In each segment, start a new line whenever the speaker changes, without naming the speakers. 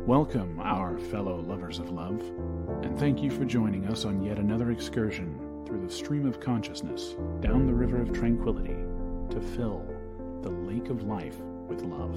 Welcome, our fellow lovers of love, and thank you for joining us on yet another excursion through the stream of consciousness, down the river of tranquility, to fill the lake of life with love.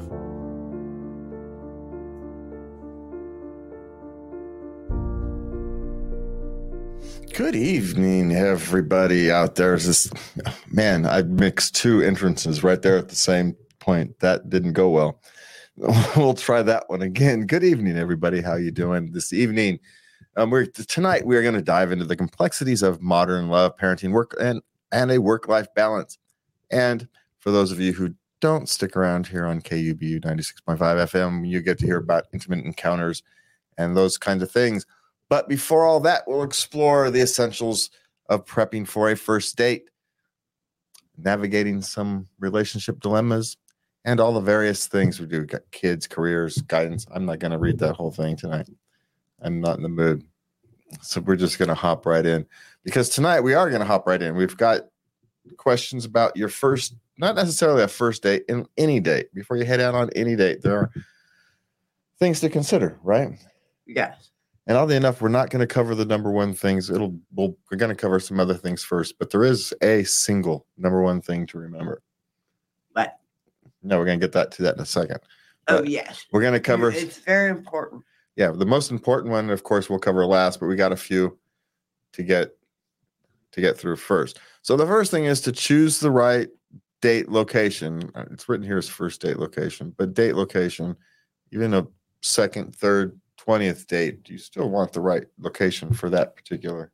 Good evening, everybody out there. Man, I mixed two entrances right there at the same point. That didn't go well. We'll try that one again. Good evening, everybody. How you doing this evening? Tonight we are going to dive into the complexities of modern love, parenting, work, and a work-life balance. And for those of you who don't stick around here on KUBU 96.5 FM, you get to hear about intimate encounters and those kinds of things. But before all that, we'll explore the essentials of prepping for a first date, navigating some relationship dilemmas, and all the various things we do. We've got kids, careers, guidance. I'm not going to read that whole thing tonight. I'm not in the mood. So we're just going to hop right in. Because tonight we are going to hop right in. We've got questions about your first, not necessarily a first date, in any date. Before you head out on any date, there are things to consider, right?
Yes.
And oddly enough, we're not going to cover the number one things. We're going to cover some other things first, but there is a single number one thing to remember.
What?
No, we're going to get to that in a second.
But yes.
We're going to cover.
It's very important.
Yeah, the most important one, of course, we'll cover last, but we got a few to get through first. So the first thing is to choose the right date location. It's written here as first date location, but date location, even a second, third, 20th date, you still want the right location for that particular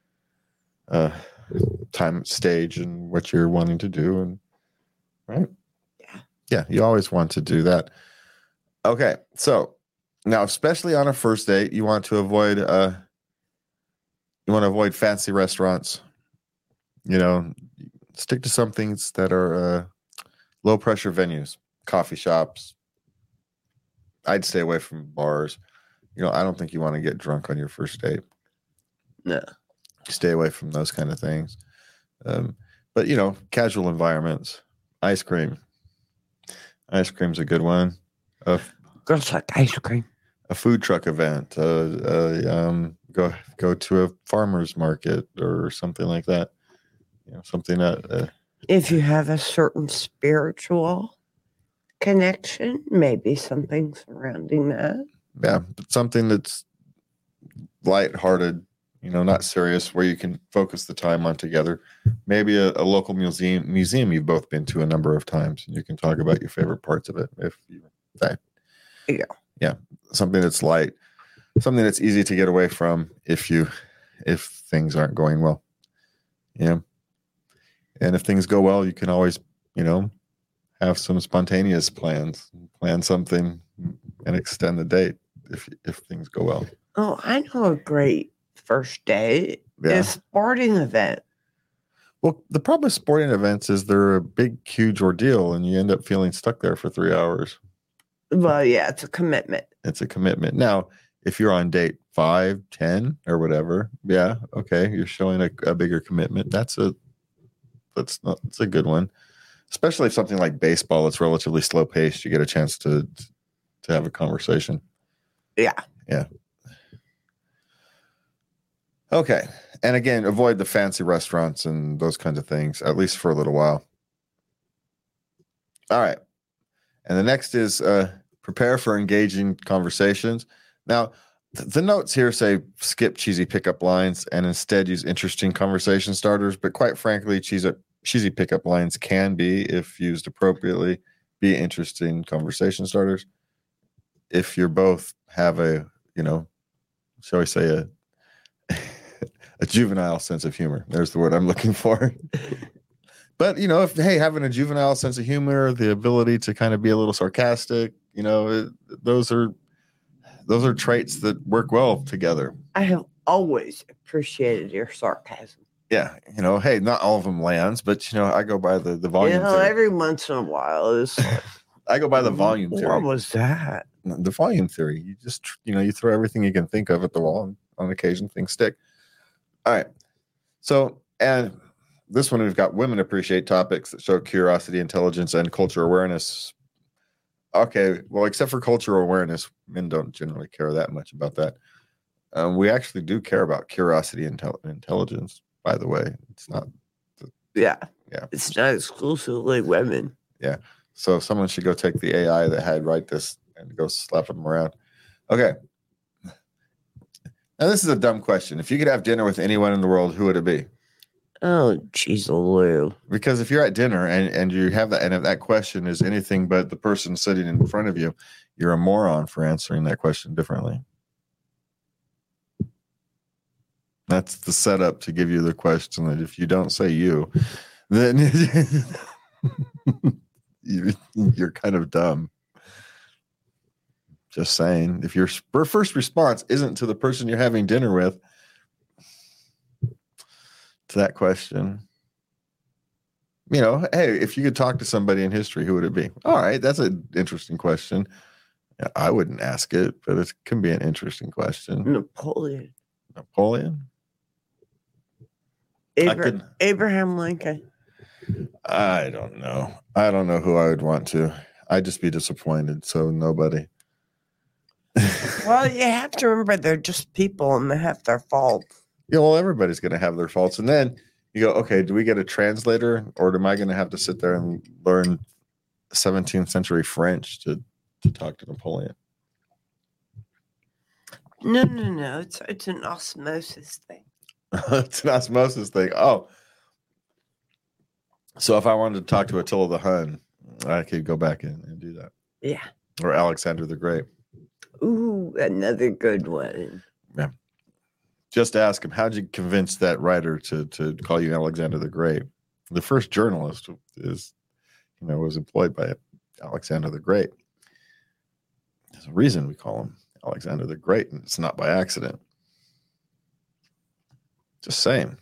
time, stage, and what you're wanting to do, and right? Yeah, you always want to do that. Okay, so now, especially on a first date, you want to avoid fancy restaurants. You know, stick to some things that are low pressure venues, coffee shops. I'd stay away from bars. You know, I don't think you want to get drunk on your first date.
No.
Stay away from those kind of things. But, you know, casual environments. Ice cream. Ice cream's a good one.
Girls like ice cream.
A food truck event. Go to a farmer's market or something like that. You know, something that...
if you have a certain spiritual connection, maybe something surrounding that.
Yeah, but something that's lighthearted, you know, not serious, where you can focus the time on together. Maybe a local museum you've both been to a number of times, and you can talk about your favorite parts of it. Yeah, something that's light, something that's easy to get away from if things aren't going well. Yeah, and if things go well, you can always, you know, have some spontaneous plans, plan something, and extend the date if things go well.
Oh, I know a great first date.
Yeah.
A sporting event.
Well, the problem with sporting events is they're a big, huge ordeal, and you end up feeling stuck there for 3 hours.
Well, yeah, it's a commitment.
It's a commitment. Now, if you're on date 5, 10, or whatever, yeah, okay, you're showing a bigger commitment. That's a good one. Especially if something like baseball, it's relatively slow paced. You get a chance to have a conversation.
Yeah.
Yeah. Okay. And again, avoid the fancy restaurants and those kinds of things, at least for a little while. All right. And the next is prepare for engaging conversations. Now, the notes here say skip cheesy pickup lines and instead use interesting conversation starters. But quite frankly, cheesy pickup lines can be, if used appropriately, be interesting conversation starters. If you both have a, you know, shall we say a juvenile sense of humor. There's the word I'm looking for. But, you know, having a juvenile sense of humor, the ability to kind of be a little sarcastic, you know, those are traits that work well together.
I have always appreciated your sarcasm.
Yeah, you know, hey, not all of them lands, but, you know, I go by the volume theory.
Every once in a while is like,
I go by the volume theory.
What was that?
The volume theory. You just, you know, you throw everything you can think of at the wall, and on occasion things stick. All right. So, and this one, we've got women appreciate topics that show curiosity, intelligence, and culture awareness. Okay, well, except for cultural awareness, men don't generally care that much about that. We actually do care about curiosity and intelligence, by the way. It's not.
Yeah.
Yeah.
It's not exclusively women.
Yeah. So someone should go take the AI that had write this and go slap them around. Okay. Now, this is a dumb question. If you could have dinner with anyone in the world, who would it be?
Oh, jeez, Lou.
Because if you're at dinner and you have that, and if that question is anything but the person sitting in front of you, you're a moron for answering that question differently. That's the setup to give you the question that if you don't say you, then you're kind of dumb. Just saying. If your first response isn't to the person you're having dinner with, to that question, hey, if you could talk to somebody in history, who would it be? All right, that's an interesting question. I wouldn't ask it, but it can be an interesting question.
Napoleon. Abraham Lincoln.
I don't know. I don't know who I would want to. I'd just be disappointed. So nobody.
Well, you have to remember they're just people and they have their faults.
Yeah, well, everybody's going to have their faults. And then you go, okay, do we get a translator, or am I going to have to sit there and learn 17th century French to talk to Napoleon?
No. It's an osmosis thing.
It's an osmosis thing. Oh. So if I wanted to talk to Attila the Hun, I could go back and do that.
Yeah.
Or Alexander the Great.
Ooh, another good one.
Yeah. Just ask him, how'd you convince that writer to call you Alexander the Great? The first journalist was employed by Alexander the Great. There's a reason we call him Alexander the Great, and it's not by accident. Just saying.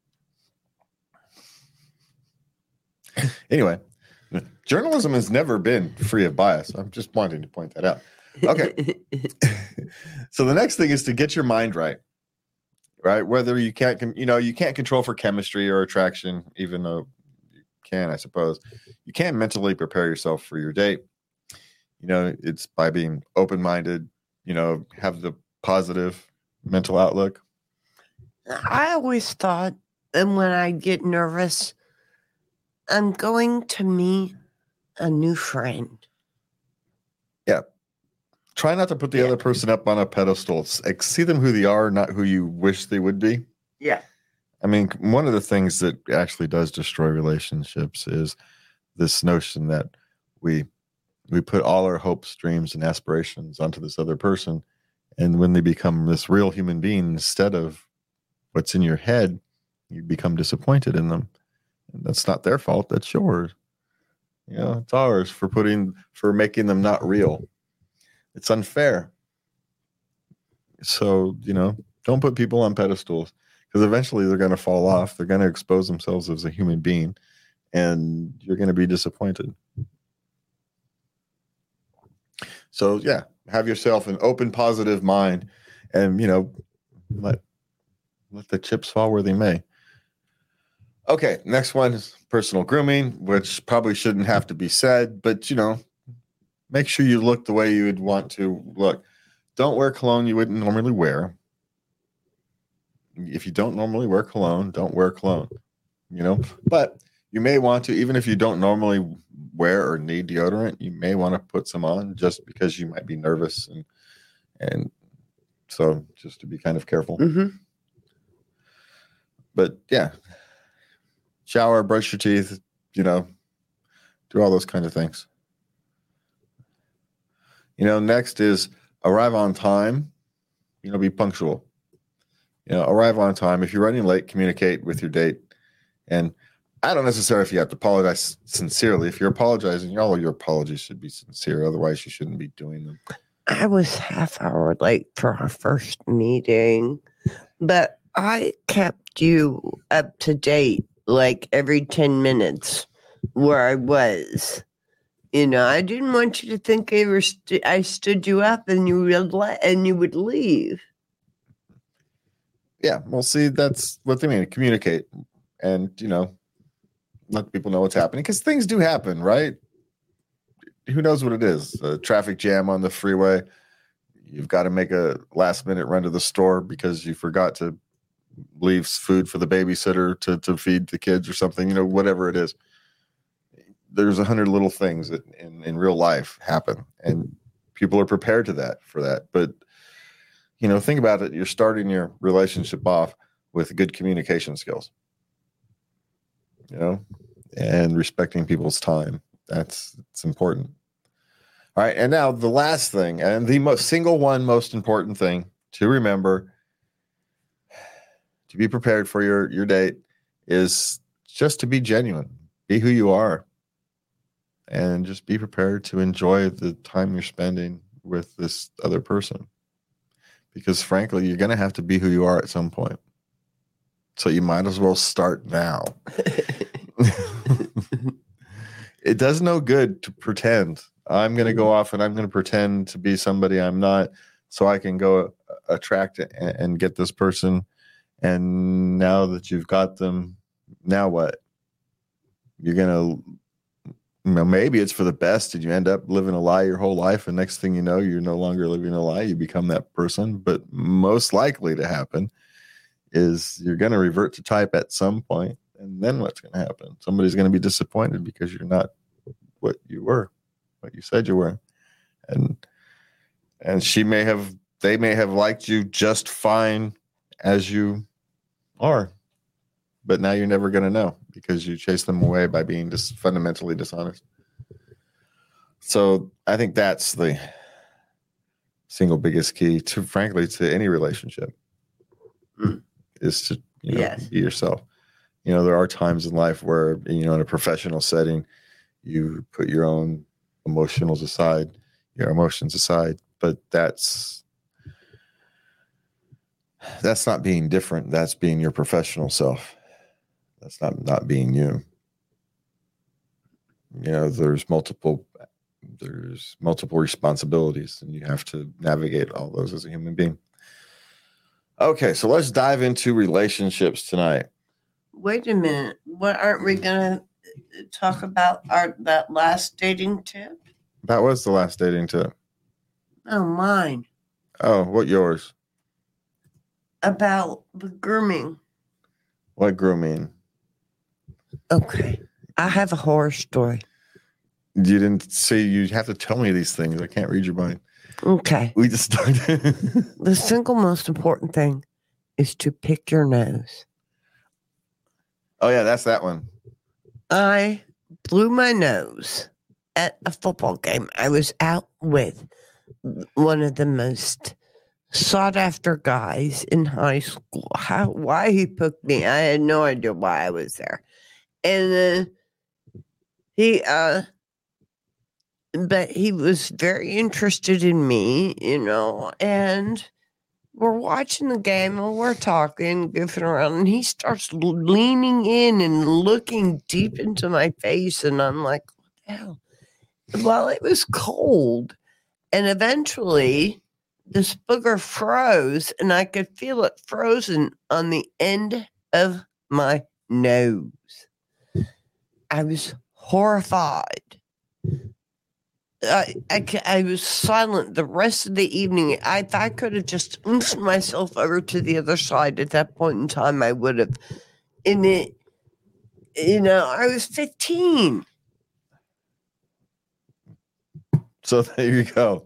Anyway, journalism has never been free of bias. I'm just wanting to point that out. Okay. So the next thing is to get your mind right. Right? Whether you can't control for chemistry or attraction, even though you can, I suppose. You can mentally prepare yourself for your date. It's by being open-minded, have the positive mental outlook.
I always thought, and when I get nervous, I'm going to meet a new friend.
Yeah. Try not to put the other person up on a pedestal. See them who they are, not who you wish they would be.
Yeah.
I mean, one of the things that actually does destroy relationships is this notion that we put all our hopes, dreams, and aspirations onto this other person. And when they become this real human being, instead of what's in your head, you become disappointed in them. And that's not their fault. That's yours. It's ours for making them not real. It's unfair. So, don't put people on pedestals, because eventually they're going to fall off. They're going to expose themselves as a human being, and you're going to be disappointed. So, yeah, have yourself an open, positive mind, and, let the chips fall where they may. Okay, next one is personal grooming, which probably shouldn't have to be said, but, make sure you look the way you would want to look. Don't wear cologne you wouldn't normally wear. If you don't normally wear cologne, don't wear cologne, But you may want to, even if you don't normally wear or need deodorant, you may want to put some on just because you might be nervous. And so just to be kind of careful.
Mm-hmm.
But, yeah, shower, brush your teeth, do all those kind of things. Next is arrive on time, be punctual. Arrive on time. If you're running late, communicate with your date. And I don't necessarily if you have to apologize sincerely. If you're apologizing, all of your apologies should be sincere. Otherwise, you shouldn't be doing them.
I was half hour late for our first meeting, but I kept you up to date like every 10 minutes where I was. I didn't want you to think I stood you up and you would leave.
Yeah, well, see, that's what they mean. Communicate and, let people know what's happening, because things do happen, right? who knows what it is? A traffic jam on the freeway. You've got to make a last minute run to the store because you forgot to leave food for the babysitter to feed the kids or something, whatever it is. There's 100 little things that in real life happen, and people are prepared for that. But, think about it. You're starting your relationship off with good communication skills, and respecting people's time. It's important. All right. And now the last thing, and the most important thing to remember to be prepared for your date is just to be genuine, be who you are, and just be prepared to enjoy the time you're spending with this other person. Because frankly, you're going to have to be who you are at some point. So you might as well start now. It does no good to pretend. I'm going to go off and I'm going to pretend to be somebody I'm not so I can go attract and get this person. And now that you've got them, now what? You're going to, maybe it's for the best and you end up living a lie your whole life. And next thing you know, you're no longer living a lie. You become that person. But most likely to happen is you're going to revert to type at some point. And then what's going to happen? Somebody's going to be disappointed because you're not what you were, what you said you were. And they may have liked you just fine as you are. But now you're never going to know because you chase them away by being just fundamentally dishonest. So I think that's the single biggest key to, frankly, to any relationship is to
Yes.
be yourself. There are times in life where, in a professional setting, you put your own emotions aside, but that's not being different. That's being your professional self. That's not being you. There's multiple responsibilities, and you have to navigate all those as a human being. Okay, so let's dive into relationships tonight.
Wait a minute. What aren't we going to talk about? That last dating tip?
That was the last dating tip.
Oh, mine.
Oh, what yours?
About the grooming.
What grooming?
Okay. I have a horror story.
You didn't say you have to tell me these things. I can't read your mind.
Okay.
We just started.
The single most important thing is to pick your nose.
Oh, yeah, that's that one.
I blew my nose at a football game. I was out with one of the most sought-after guys in high school. Why he picked me, I had no idea why I was there. And but he was very interested in me, and we're watching the game and we're talking, goofing around, and he starts leaning in and looking deep into my face, and I'm like, what the hell? Well, it was cold, and eventually this booger froze, and I could feel it frozen on the end of my nose. I was horrified. I was silent the rest of the evening. If I could have just oofed myself over to the other side at that point in time, I would have. In it, I was 15.
So there you go.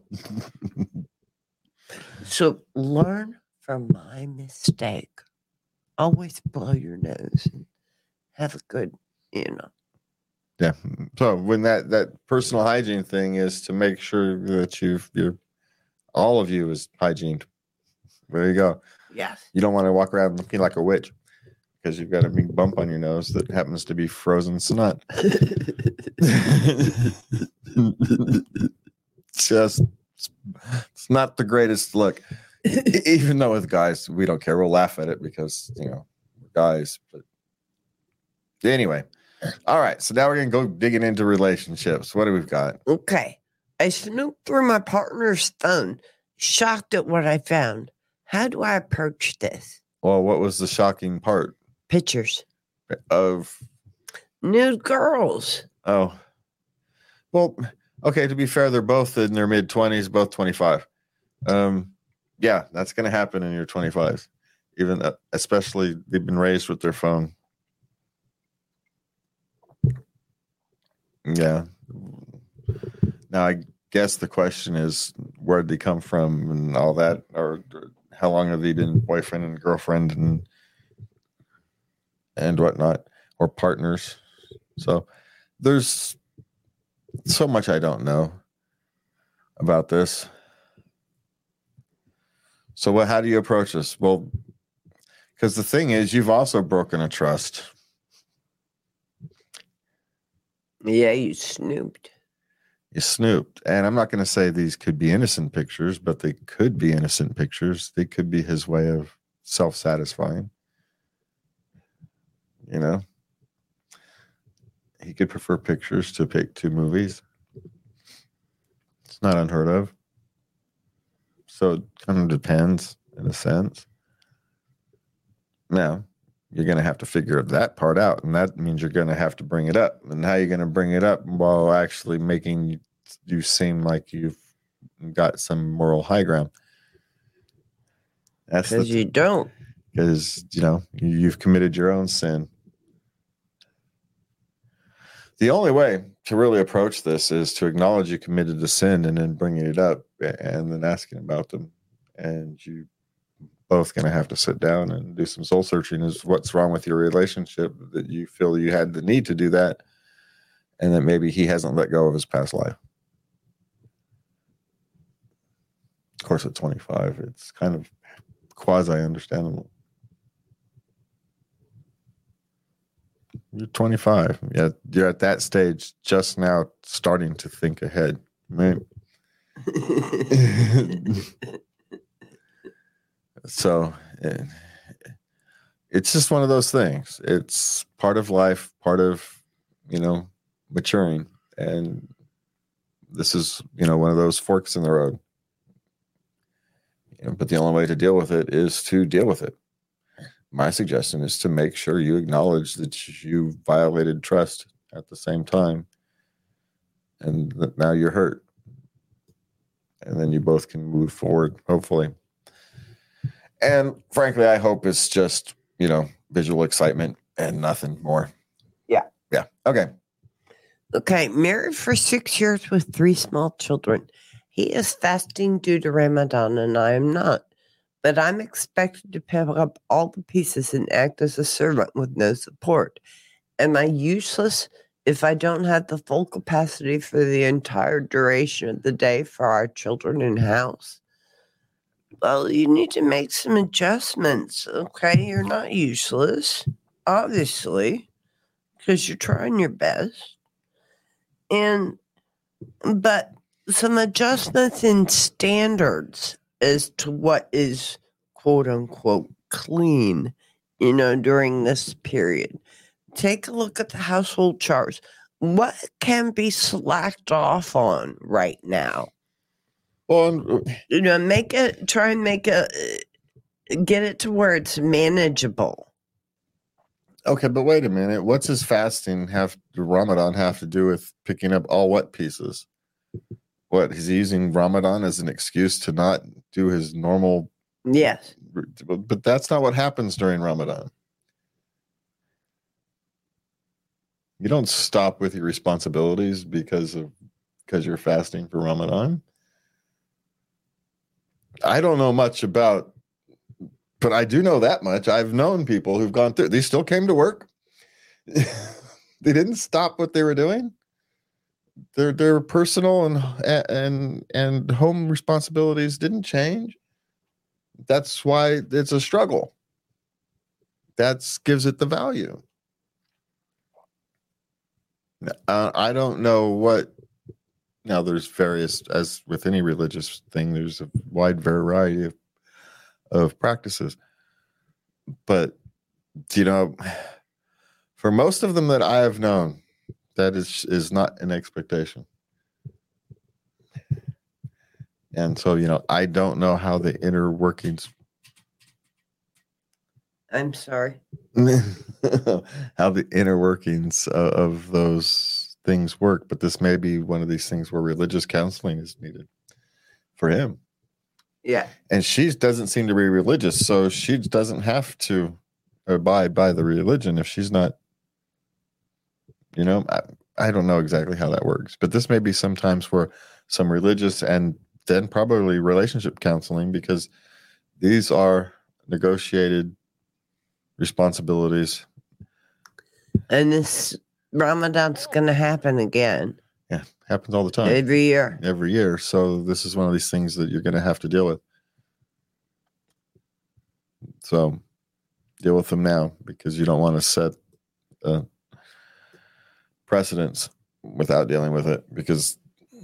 So learn from my mistake. Always blow your nose and have a good,
Yeah. So when that personal hygiene thing is to make sure that you're all of you is hygiened. There you go.
Yes.
You don't want to walk around looking like a witch because you've got a big bump on your nose that happens to be frozen snot. It's not the greatest look. Even though with guys, we don't care. We'll laugh at it because, we're guys. But anyway. All right, so now we're going to go digging into relationships. What do we've got?
Okay. I snooped through my partner's phone, shocked at what I found. How do I approach this?
Well, what was the shocking part?
Pictures.
Of?
Nude girls.
Oh. Well, Okay, to be fair, they're both in their mid-20s, both 25. Yeah, that's going to happen in your 25s. Even especially they've been raised with their phone. Yeah. Now, I guess the question is, where did they come from and all that? Or how long have they been boyfriend and girlfriend and whatnot, or partners? So there's so much I don't know about this. So how do you approach this? Well, because the thing is, you've also broken a trust.
Yeah, you snooped.
You snooped. And I'm not going to say these could be innocent pictures, but they could be innocent pictures. They could be his way of self-satisfying. You know? He could prefer pictures to pick 2 movies. It's not unheard of. So it kind of depends in a sense. Now, you're going to have to figure that part out, and that means you're going to have to bring it up. And how you're going to bring it up while actually making you seem like you've got some moral high ground. That's
because you don't.
Because, you've committed your own sin. The only way to really approach this is to acknowledge you committed a sin and then bringing it up and then asking about them. And you both going to have to sit down and do some soul searching is what's wrong with your relationship that you feel you had the need to do that, and that maybe he hasn't let go of his past life. Of course, at 25, it's kind of quasi understandable. You're 25. Yeah, you're at that stage just now starting to think ahead, right? So it's just one of those things. It's part of life, part of, maturing. And this is, one of those forks in the road. But the only way to deal with it is to deal with it. My suggestion is to make sure you acknowledge that you violated trust at the same time. And that now you're hurt. And then you both can move forward, hopefully. And frankly, I hope it's just, visual excitement and nothing more.
Yeah.
Yeah. Okay.
Okay. Married for 6 years with 3 small children. He is fasting due to Ramadan and I am not. But I'm expected to pick up all the pieces and act as a servant with no support. Am I useless if I don't have the full capacity for the entire duration of the day for our children and house? Well, you need to make some adjustments, okay? You're not useless, obviously, because you're trying your best. But some adjustments in standards as to what is quote unquote clean, during this period. Take a look at the household chores. What can be slacked off on right now?
Well,
get it to where it's manageable.
Okay, but wait a minute. What's his fasting Ramadan have to do with picking up all what pieces? What, is he using Ramadan as an excuse to not do his normal?
Yes.
But that's not what happens during Ramadan. You don't stop with your responsibilities because you're fasting for Ramadan. I don't know much about, but I do know that much. I've known people who've gone through. They still came to work. They didn't stop what they were doing. Their personal and home responsibilities didn't change. That's why it's a struggle. That gives it the value. I don't know what. Now, there's various, as with any religious thing, there's a wide variety of practices. But, for most of them that I have known, that is not an expectation. And so, I don't know how the inner workings.
I'm sorry.
How the inner workings of those things work, but this may be one of these things where religious counseling is needed for him.
Yeah.
And she doesn't seem to be religious, so she doesn't have to abide by the religion if she's not, I don't know exactly how that works, but this may be sometimes for some religious and then probably relationship counseling, because these are negotiated responsibilities.
And this Ramadan's going to happen again.
Yeah, happens all the time.
Every year.
Every year. So this is one of these things that you're going to have to deal with. So deal with them now, because you don't want to set precedents without dealing with it, because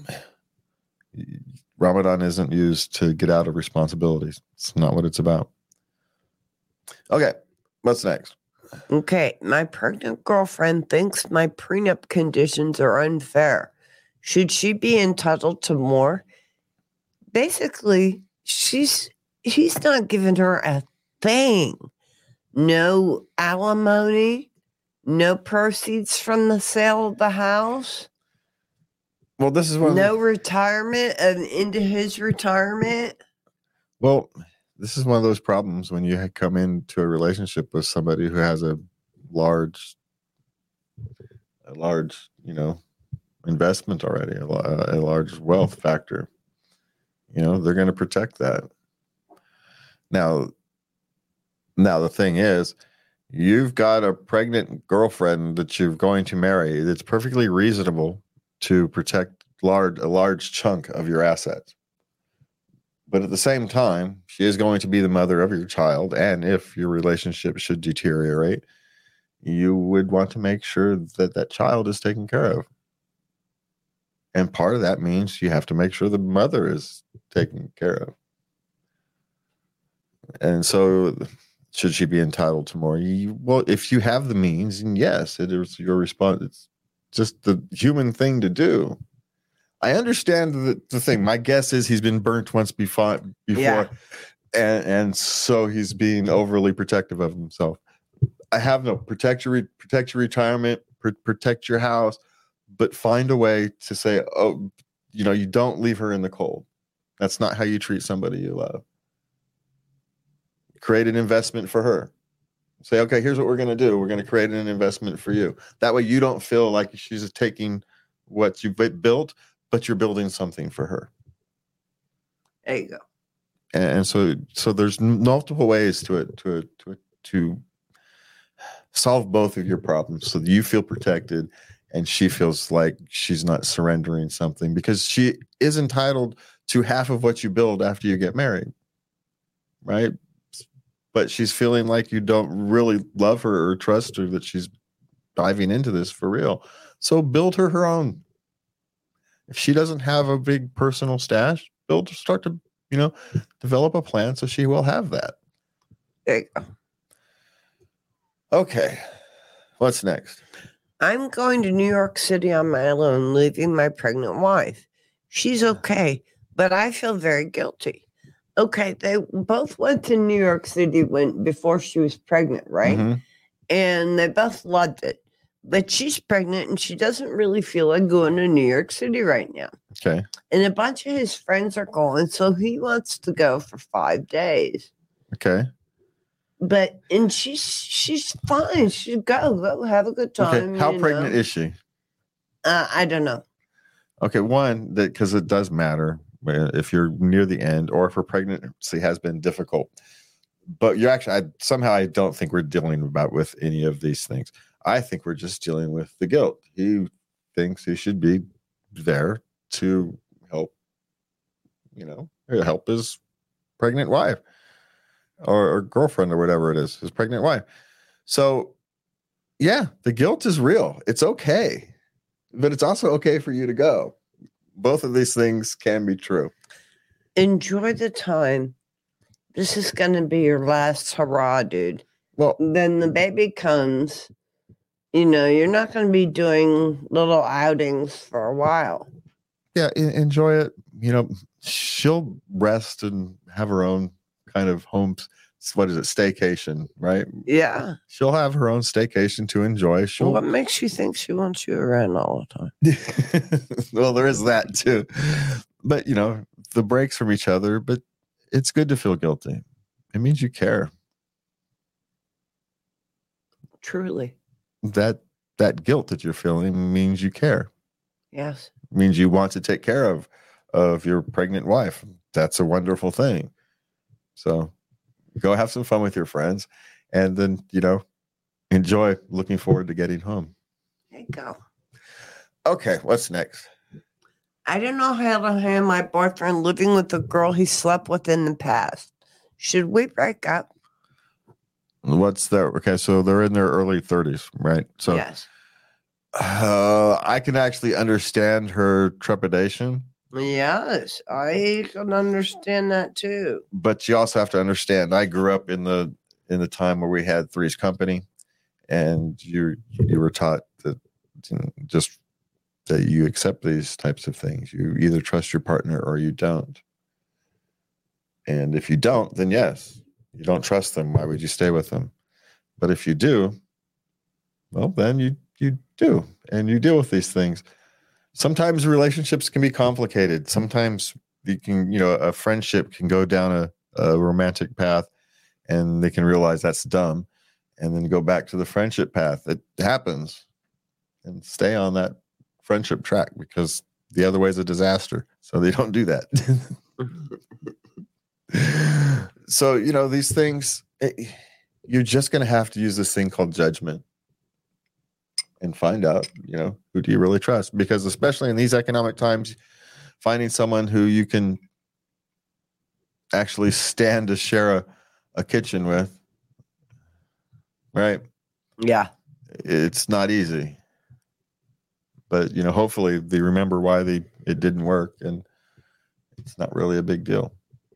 Ramadan isn't used to get out of responsibilities. It's not what it's about. Okay, what's next?
Okay, my pregnant girlfriend thinks my prenup conditions are unfair. Should she be entitled to more? Basically, he's not giving her a thing. No alimony, no proceeds from the sale of the house.
Well, this is one.
No retirement into his retirement.
Well, this is one of those problems when you come into a relationship with somebody who has a large, investment already, a large wealth factor. They're going to protect that. Now the thing is, you've got a pregnant girlfriend that you're going to marry. It's perfectly reasonable to protect a large chunk of your assets. But at the same time, she is going to be the mother of your child. And if your relationship should deteriorate, you would want to make sure that that child is taken care of. And part of that means you have to make sure the mother is taken care of. And so should she be entitled to more? Well, if you have the means, and yes, it is your response. It's just the human thing to do. I understand the thing. My guess is he's been burnt once before,
Yeah.
and so he's being overly protective of himself. I have no protect your retirement, protect your house, but find a way to say, oh, you don't leave her in the cold. That's not how you treat somebody you love. Create an investment for her. Say, okay, here's what we're going to do. We're going to create an investment for you. That way you don't feel like she's taking what you've built, but you're building something for her.
There you go.
And so there's multiple ways to solve both of your problems, so that you feel protected and she feels like she's not surrendering something, because she is entitled to half of what you build after you get married, right? But she's feeling like you don't really love her or trust her, that she's diving into this for real. So build her own. If she doesn't have a big personal stash, start to, develop a plan so she will have that.
There you go.
Okay. What's next?
I'm going to New York City on my own, leaving my pregnant wife. She's okay, but I feel very guilty. Okay, they both went to New York City before she was pregnant, right?
Mm-hmm.
And they both loved it. But she's pregnant and she doesn't really feel like going to New York City right now.
Okay.
And a bunch of his friends are going, so he wants to go for 5 days.
Okay.
And she's fine. She'll go have a good time.
Okay. How pregnant is she?
I don't know.
Okay, one, that because it does matter if you're near the end or if her pregnancy has been difficult. But you're actually, I don't think we're dealing with any of these things. I think we're just dealing with the guilt. He thinks he should be there to help, help his pregnant wife or girlfriend or whatever it is, his pregnant wife. So, yeah, the guilt is real. It's okay. But it's also okay for you to go. Both of these things can be true.
Enjoy the time. This is going to be your last hurrah, dude.
Well,
then the baby comes. You're not going to be doing little outings for a while.
Yeah, enjoy it. She'll rest and have her own kind of home what is it, staycation, right?
Yeah.
She'll have her own staycation to enjoy.
What makes you think she wants you around all the time?
Well, there is that too. But, the breaks from each other, but it's good to feel guilty. It means you care.
Truly.
That guilt that you're feeling means you care.
Yes.
It means you want to take care of your pregnant wife. That's a wonderful thing. So go have some fun with your friends and then, enjoy looking forward to getting home.
There you go.
Okay, what's next?
I don't know how to handle my boyfriend living with a girl he slept with in the past. Should we break up?
What's that? Okay, so they're in their early 30s, right? So
yes.
I can actually understand her trepidation.
Yes, I can understand that too.
But you also have to understand, I grew up in the time where we had Three's Company, and you were taught that just that you accept these types of things. You either trust your partner or you don't. And if you don't, then yes, you don't trust them. Why would you stay with them? But if you do, well, then you do, and you deal with these things. Sometimes relationships can be complicated. Sometimes you can, a friendship can go down a romantic path, and they can realize that's dumb, and then go back to the friendship path. It happens, and stay on that friendship track, because the other way is a disaster. So they don't do that. So, these things, you're just going to have to use this thing called judgment and find out, who do you really trust? Because especially in these economic times, finding someone who you can actually stand to share a kitchen with, right?
Yeah.
It's not easy. But, hopefully they remember why it didn't work, and it's not really a big deal.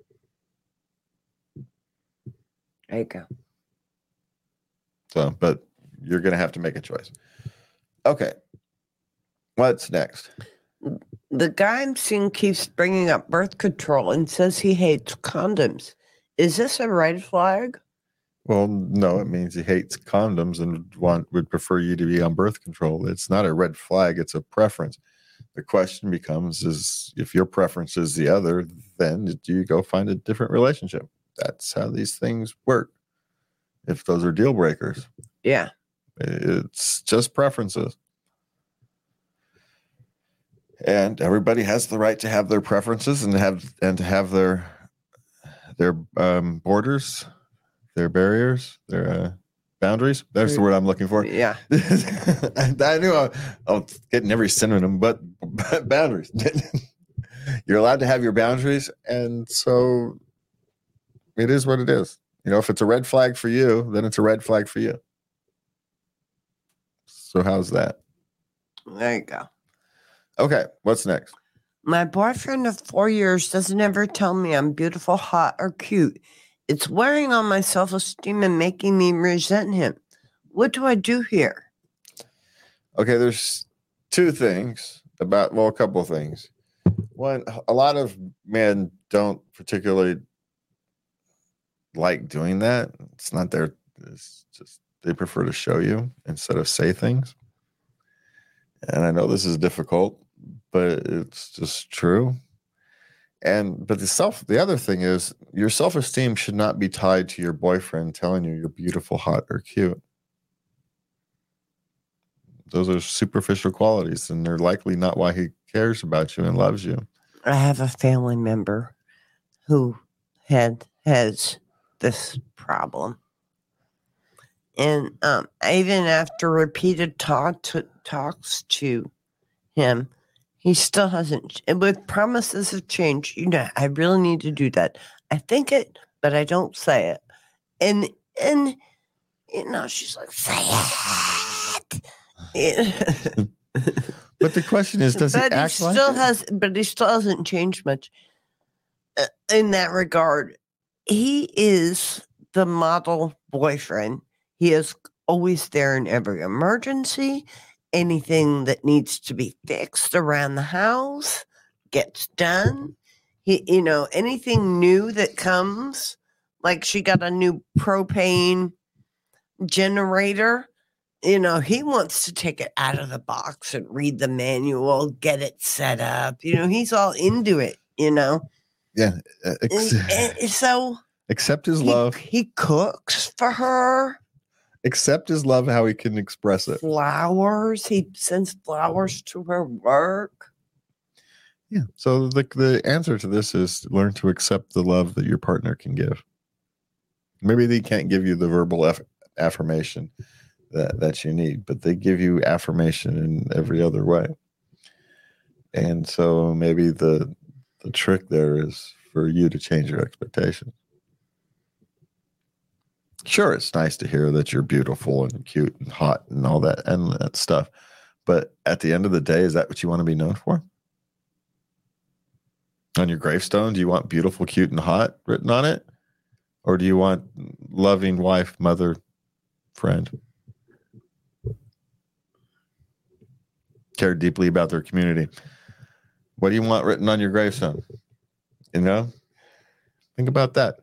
There you go.
So, but you're going to have to make a choice. Okay. What's next?
The guy I'm seeing keeps bringing up birth control and says he hates condoms. Is this a red flag?
Well, no, it means he hates condoms and would prefer you to be on birth control. It's not a red flag. It's a preference. The question becomes is if your preference is the other, then do you go find a different relationship? That's how these things work. If those are deal breakers.
Yeah.
It's just preferences. And everybody has the right to have their preferences and to have their borders, their barriers, their boundaries. That's the word I'm looking for.
Yeah.
I knew I was getting every synonym, but boundaries. You're allowed to have your boundaries, and so it is what it is. If it's a red flag for you, then it's a red flag for you. So how's that?
There you go.
Okay, what's next?
My boyfriend of 4 years doesn't ever tell me I'm beautiful, hot, or cute. It's wearing on my self-esteem and making me resent him. What do I do here?
Okay, there's two things a couple of things. One, a lot of men don't particularly like doing that. It's not their, it's just they prefer to show you instead of say things. And I know this is difficult, but it's just true. But the other thing is your self-esteem should not be tied to your boyfriend telling you you're beautiful, hot, or cute. Those are superficial qualities, and they're likely not why he cares about you and loves you.
I have a family member who has this problem. And even after repeated talks to him, he still hasn't. With promises of change, I really need to do that. I think it, but I don't say it. And she's like, say it.
But the question is, does he act like it?
But he still hasn't changed much in that regard. He is the model boyfriend. He is always there in every emergency. Anything that needs to be fixed around the house gets done. Anything new that comes Like she got a new propane generator. You know, he wants to take it out of the box and read the manual, get it set up. You know, he's all into it, you know.
Yeah.
And so
Accept his love.
He cooks for her.
Accept his love how he can express it.
Flowers. He sends flowers to her work.
Yeah. So the answer to this is learn to accept the love that your partner can give. Maybe they can't give you the verbal affirmation that you need, but they give you affirmation in every other way. And so maybe the trick there is for you to change your expectations. Sure, it's nice to hear that you're beautiful and cute and hot and all that and that stuff. But at the end of the day, is that what you want to be known for? On your gravestone, do you want beautiful, cute, and hot written on it? Or do you want loving wife, mother, friend? Care deeply about their community. What do you want written on your gravestone? You know? Think about that.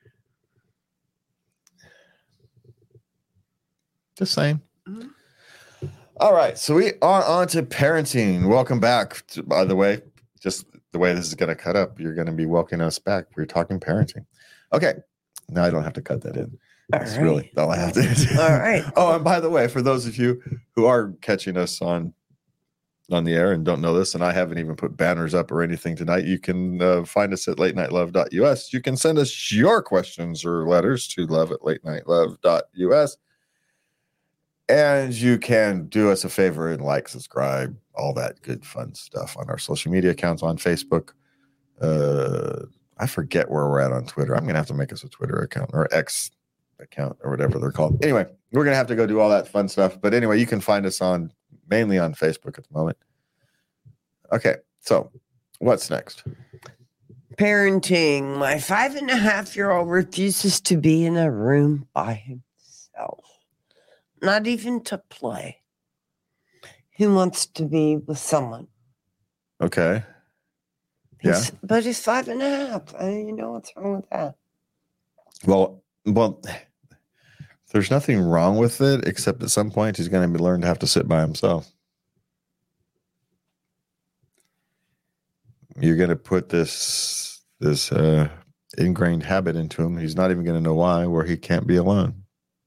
Just saying. Mm-hmm. All right. So we are on to parenting. Welcome back. By the way, just the way this is going to cut up, you're going to be welcoming us back. We're talking parenting. Okay. Now I don't have to cut that in. That's right. Really all I have to do.
All right.
Oh, and by the way, for those of you who are catching us on the air and don't know this, and I haven't even put banners up or anything tonight, you can find us at latenightLove.us. You can send us your questions or letters to love@latenightLove.us. And you can do us a favor and like, subscribe, all that good fun stuff on our social media accounts on Facebook. I forget where we're at on Twitter. I'm going to have to make us a Twitter account or X account or whatever they're called. Anyway, we're going to have to go do all that fun stuff. But anyway, you can find us mainly on Facebook at the moment. Okay, so what's next?
Parenting. My 5.5-year-old refuses to be in a room by himself. Not even to play. He wants to be with someone.
Okay. Yeah.
But he's 5.5. You know what's wrong with that?
Well, there's nothing wrong with it, except at some point he's going to learn to have to sit by himself. You're going to put this ingrained habit into him. He's not even going to know why, where he can't be alone.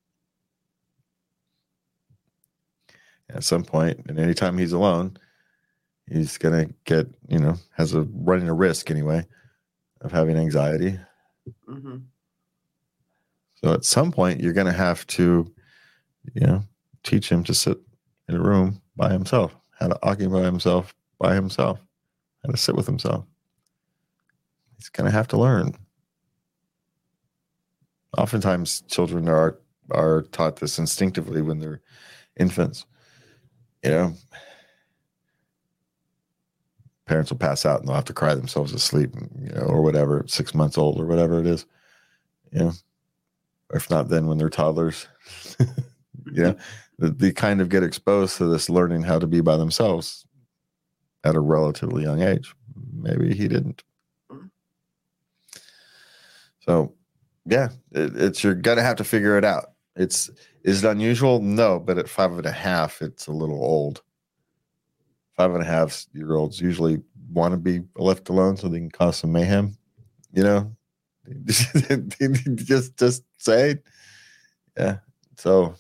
At some point, and anytime he's alone, he's going to get, running a risk anyway of having anxiety. Mm-hmm. So at some point, you're going to have to, teach him to sit in a room by himself, how to occupy himself by himself, how to sit with himself. He's going to have to learn. Oftentimes, children are taught this instinctively when they're infants. Parents will pass out and they'll have to cry themselves to sleep, or whatever, 6 months old or whatever it is, or if not, then when they're toddlers, they kind of get exposed to this learning how to be by themselves at a relatively young age. Maybe he didn't. So, yeah, you're gonna have to figure it out. Is it unusual? No, but at 5.5, it's a little old. 5.5-year-olds usually want to be left alone so they can cause some mayhem. Just say, yeah. So,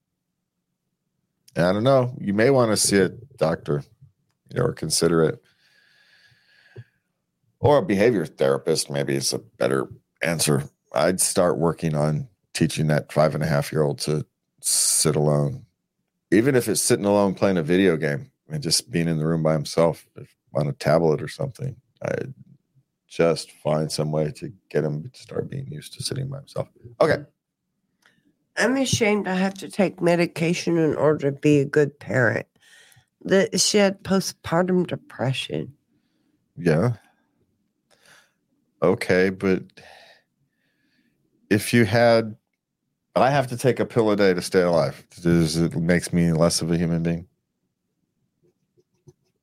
I don't know. You may want to see a doctor, or consider it, or a behavior therapist. Maybe is a better answer. I'd start working on teaching that 5.5-year-old to sit alone, even if it's sitting alone playing a video game and just being in the room by himself on a tablet or something. I'd just find some way to get him to start being used to sitting by himself. Okay.
I'm ashamed I have to take medication in order to be a good parent. She had postpartum depression.
Yeah. Okay, but if you had... I have to take a pill a day to stay alive. Does it makes me less of a human being?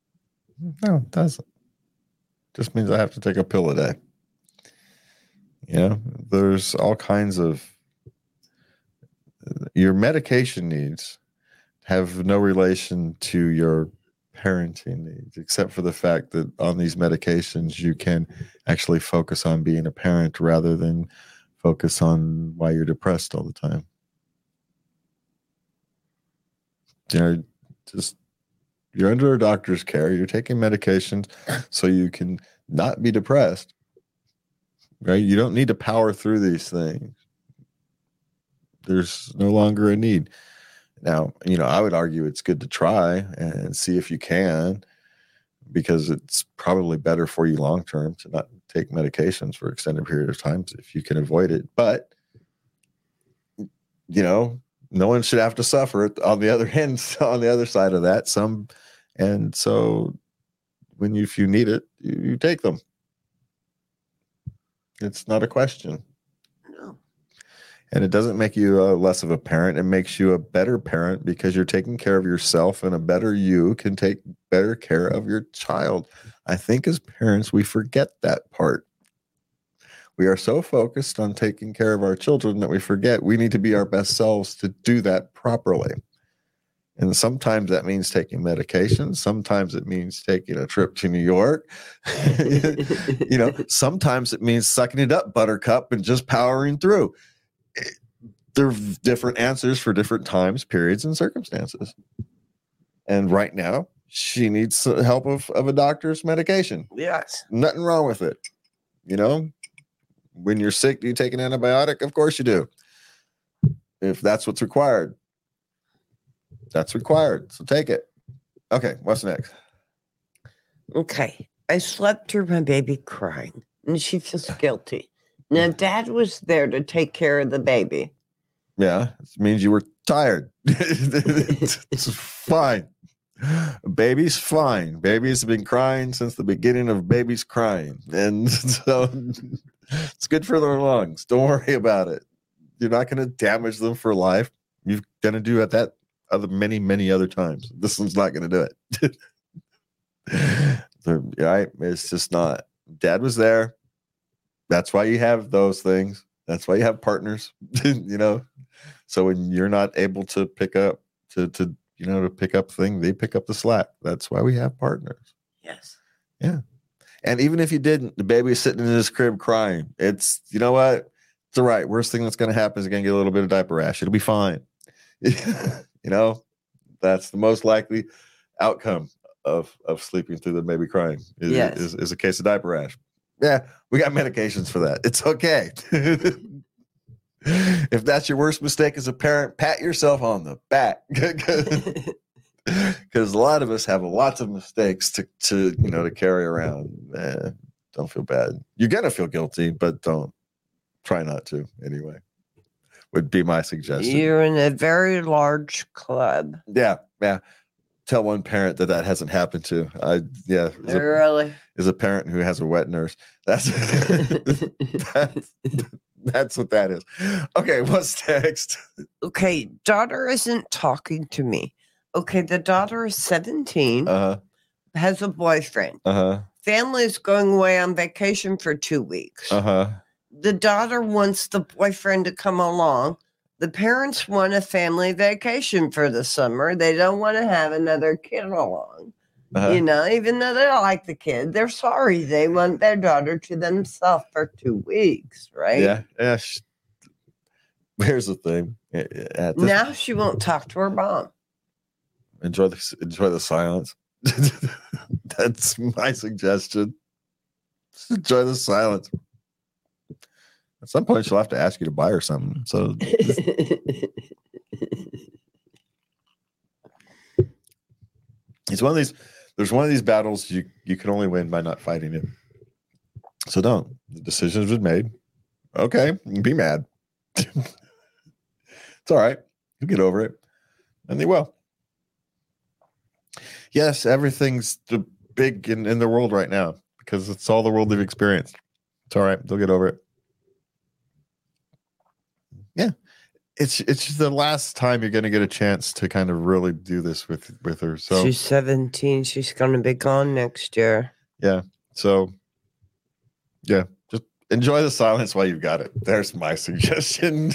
No, it doesn't. Just means I have to take a pill a day. There's all kinds of your medication needs have no relation to your parenting needs, except for the fact that on these medications, you can actually focus on being a parent rather than focus on why you're depressed all the time. Just you're under a doctor's care. You're taking medications so you can not be depressed, right? You don't need to power through these things. There's no longer a need. Now, I would argue it's good to try and see if you can, because it's probably better for you long term to not take medications for extended period of time if you can avoid it. But, no one should have to suffer on the other end, on the other side of that. And so if you need it, you take them. It's not a question.
No.
And it doesn't make you less of a parent. It makes you a better parent because you're taking care of yourself, and a better you can take better care of your child. I think as parents, we forget that part. We are so focused on taking care of our children that we forget we need to be our best selves to do that properly. And sometimes that means taking medication. Sometimes it means taking a trip to New York. Sometimes it means sucking it up, buttercup, and just powering through. There are different answers for different times, periods, and circumstances. And right now, she needs help of a doctor's medication.
Yes. Nothing
wrong with it. When you're sick, do you take an antibiotic? Of course you do. If that's what's required. That's required. So take it. Okay, what's next?
Okay. I slept through my baby crying, and she feels guilty. Now, Dad was there to take care of the baby.
Yeah, it means you were tired. It's fine. Baby's fine. Baby's been crying since the beginning of baby's crying. And so it's good for their lungs. Don't worry about it. You're not going to damage them for life. You're going to do that many, many other times. This one's not going to do it. Right? It's just not. Dad was there. That's why you have those things. That's why you have partners, So when you're not able to pick up to pick up thing, they pick up the slack. That's why we have partners.
Yes.
Yeah. And even if you didn't, the baby is sitting in his crib crying. It's, what? It's all right. Worst thing that's going to happen is going to get a little bit of diaper rash. It'll be fine. That's the most likely outcome of sleeping through the baby crying is a case of diaper rash. Yeah, we got medications for that. It's okay. If that's your worst mistake as a parent, pat yourself on the back. Because a lot of us have lots of mistakes to carry around. Don't feel bad. You're going to feel guilty, but don't. Try not to, anyway. Would be my suggestion.
You're in a very large club.
Yeah. Tell one parent that hasn't happened to.
Really?
Is a parent who has a wet nurse. That's what that is. Okay, what's next?
Okay, daughter isn't talking to me. Okay, the daughter is 17. Has a boyfriend. Family's going away on vacation for 2 weeks. The daughter wants the boyfriend to come along. The parents want a family vacation for the summer. They don't want to have another kid along. Even though they don't like the kid, they're sorry. They want their daughter to themselves for 2 weeks, right?
Yeah. Here's the thing.
Now she won't talk to her mom.
Enjoy the silence. That's my suggestion. Just enjoy the silence. At some point, she'll have to ask you to buy her something. So it's one of these. There's one of these battles you can only win by not fighting it. So don't. The decision's been made. Okay, you can be mad. It's all right. You'll get over it, and they will. Yes, everything's big in the world right now because it's all the world they've experienced. It's all right. They'll get over it. Yeah. It's the last time you're going to get a chance to kind of really do this with her. So
she's 17. She's going to be gone next year.
Yeah. So, yeah, just enjoy the silence while you've got it. There's my suggestion.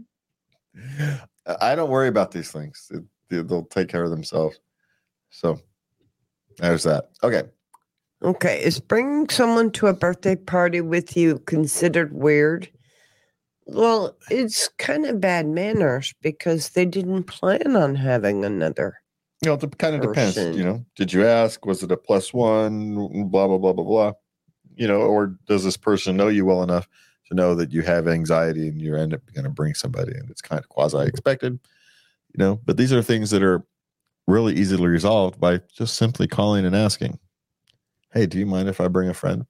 I don't worry about these things. They'll take care of themselves. So there's that. Okay.
Okay. Is bringing someone to a birthday party with you considered weird? Well, it's kind of bad manners because they didn't plan on having another.
It kind of depends.
Person.
Did you ask? Was it a +1? Blah, blah, blah, blah, blah. Or does this person know you well enough to know that you have anxiety and you end up going to bring somebody and it's kind of quasi-expected, But these are things that are really easily resolved by just simply calling and asking, hey, do you mind if I bring a friend?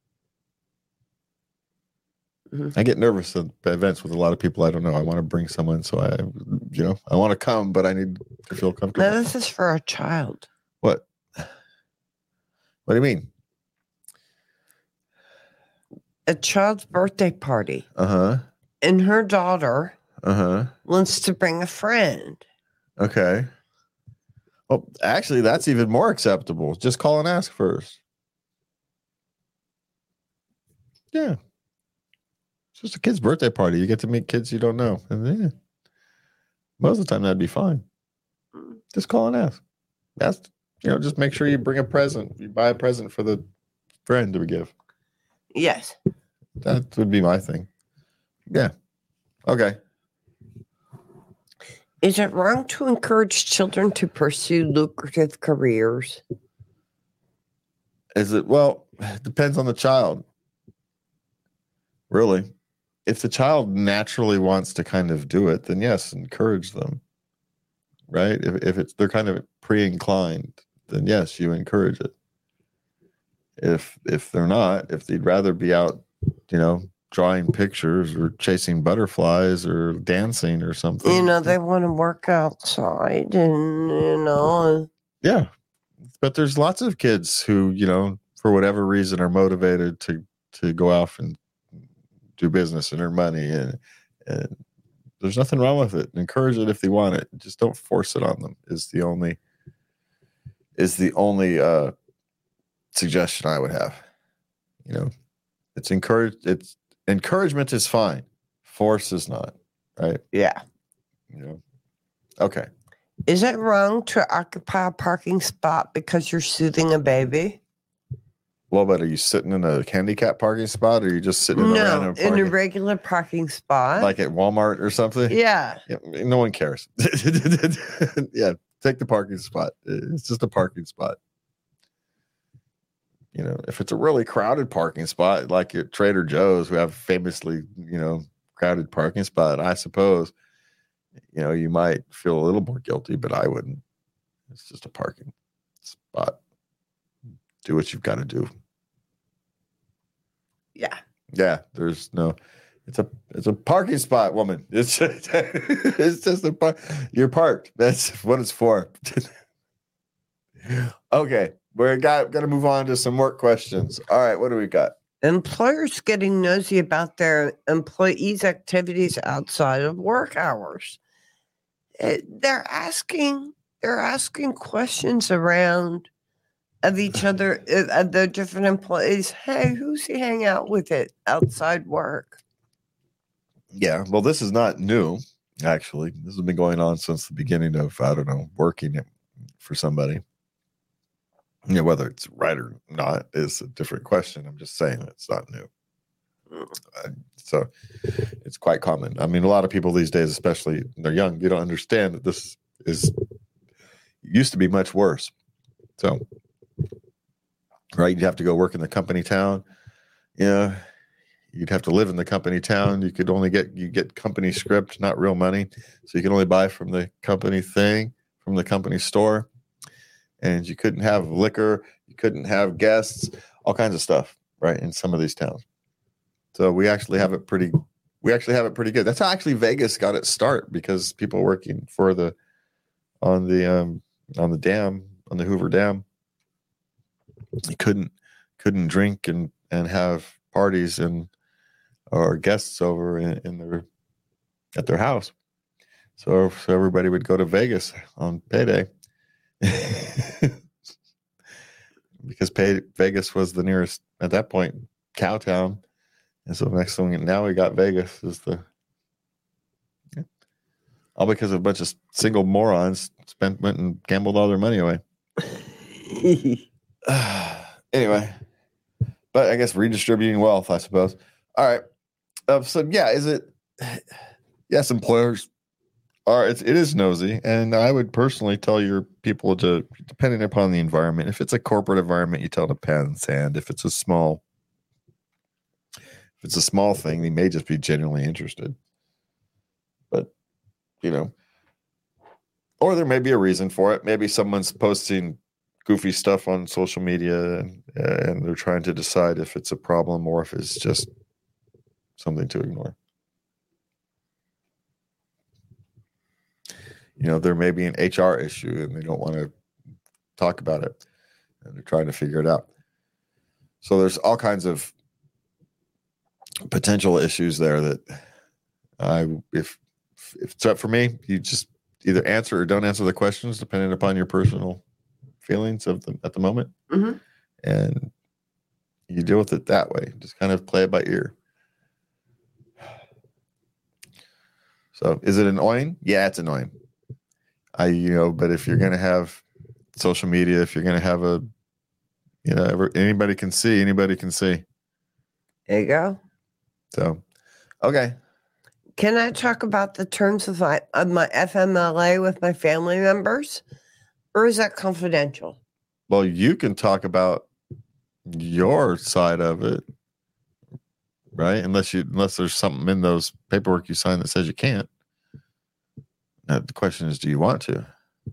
I get nervous at events with a lot of people I don't know. I want to bring someone, so I want to come, but I need to feel comfortable.
No, this is for a child.
What? What do you mean?
A child's birthday party.
Uh-huh.
And her daughter
Uh-huh.
wants to bring a friend.
Okay. Well, actually, that's even more acceptable. Just call and ask first. Yeah. It's just a kid's birthday party. You get to meet kids you don't know. And most of the time that'd be fine. Just call and ask. Ask, just make sure you bring a present. You buy a present for the friend to give.
Yes.
That would be my thing. Yeah. Okay.
Is it wrong to encourage children to pursue lucrative careers?
Is it? Well, it depends on the child. Really. If the child naturally wants to kind of do it, then yes, encourage them. Right? If they're kind of pre-inclined, then yes, you encourage it. If they're not, if they'd rather be out, drawing pictures or chasing butterflies or dancing or something.
They want to work outside and,
Yeah. But there's lots of kids who, for whatever reason are motivated to go off and do business and earn money. And there's nothing wrong with it. Encourage it if they want it. Just don't force it on them is the only suggestion I would have. Encouragement is fine. Force is not, right?
Yeah.
Okay.
Is it wrong to occupy a parking spot because you're soothing a baby?
Well, but are you sitting in a handicap parking spot or are you just sitting in a random
in a regular parking spot?
Like at Walmart or something?
Yeah.
No one cares. Yeah, take the parking spot. It's just a parking spot. If it's a really crowded parking spot, like at Trader Joe's, who have famously, crowded parking spot, I suppose, you might feel a little more guilty, but I wouldn't. It's just a parking spot. Do what you've got to do.
Yeah.
Yeah. There's no. It's a parking spot, woman. It's just you're parked. That's what it's for. Okay. We're got to move on to some work questions. All right, what do we got?
Employers getting nosy about their employees' activities outside of work hours. They're asking questions around of each other, of the different employees. Hey, who's he hang out with it outside work?
Yeah, well, this is not new, actually. This has been going on since the beginning of, working for somebody. Whether it's right or not is a different question. I'm just saying it's not new. So it's quite common. I mean, a lot of people these days, especially when they're young, you don't understand that this used to be much worse. So, right, you'd have to go work in the company town. You'd have to live in the company town. You could only get company script, not real money. So you can only buy from the company thing, from the company store. And you couldn't have liquor, you couldn't have guests, all kinds of stuff, right, in some of these towns. So we actually have it pretty good. That's how actually Vegas got its start, because people working on the dam, on the Hoover Dam, you couldn't drink and have parties or guests over at their house. So everybody would go to Vegas on payday. Because Vegas was the nearest, at that point, cow town, And so next thing, now we got Vegas is all because a bunch of single morons went and gambled all their money away. Anyway, but I guess redistributing wealth, I suppose. All right. So yeah, is it? Yes, employers are. It is nosy, and I would personally tell your people to, depending upon the environment. If it's a corporate environment, you tell them to pound sand. If it's a small thing, they may just be genuinely interested. But or there may be a reason for it. Maybe someone's posting goofy stuff on social media, and they're trying to decide if it's a problem or if it's just something to ignore. There may be an HR issue and they don't want to talk about it, and they're trying to figure it out. So there's all kinds of potential issues there that if it's up for me, you just either answer or don't answer the questions depending upon your personal feelings of them at the moment.
Mm-hmm.
And you deal with it that way. Just kind of play it by ear. So is it annoying? Yeah, it's annoying. But if you're going to have social media, if you're going to have anybody can see.
There you go.
So, okay.
Can I talk about the terms of my FMLA with my family members? Or is that confidential?
Well, you can talk about your side of it, right? Unless there's something in those paperwork you sign that says you can't. Now, the question is, do you want to?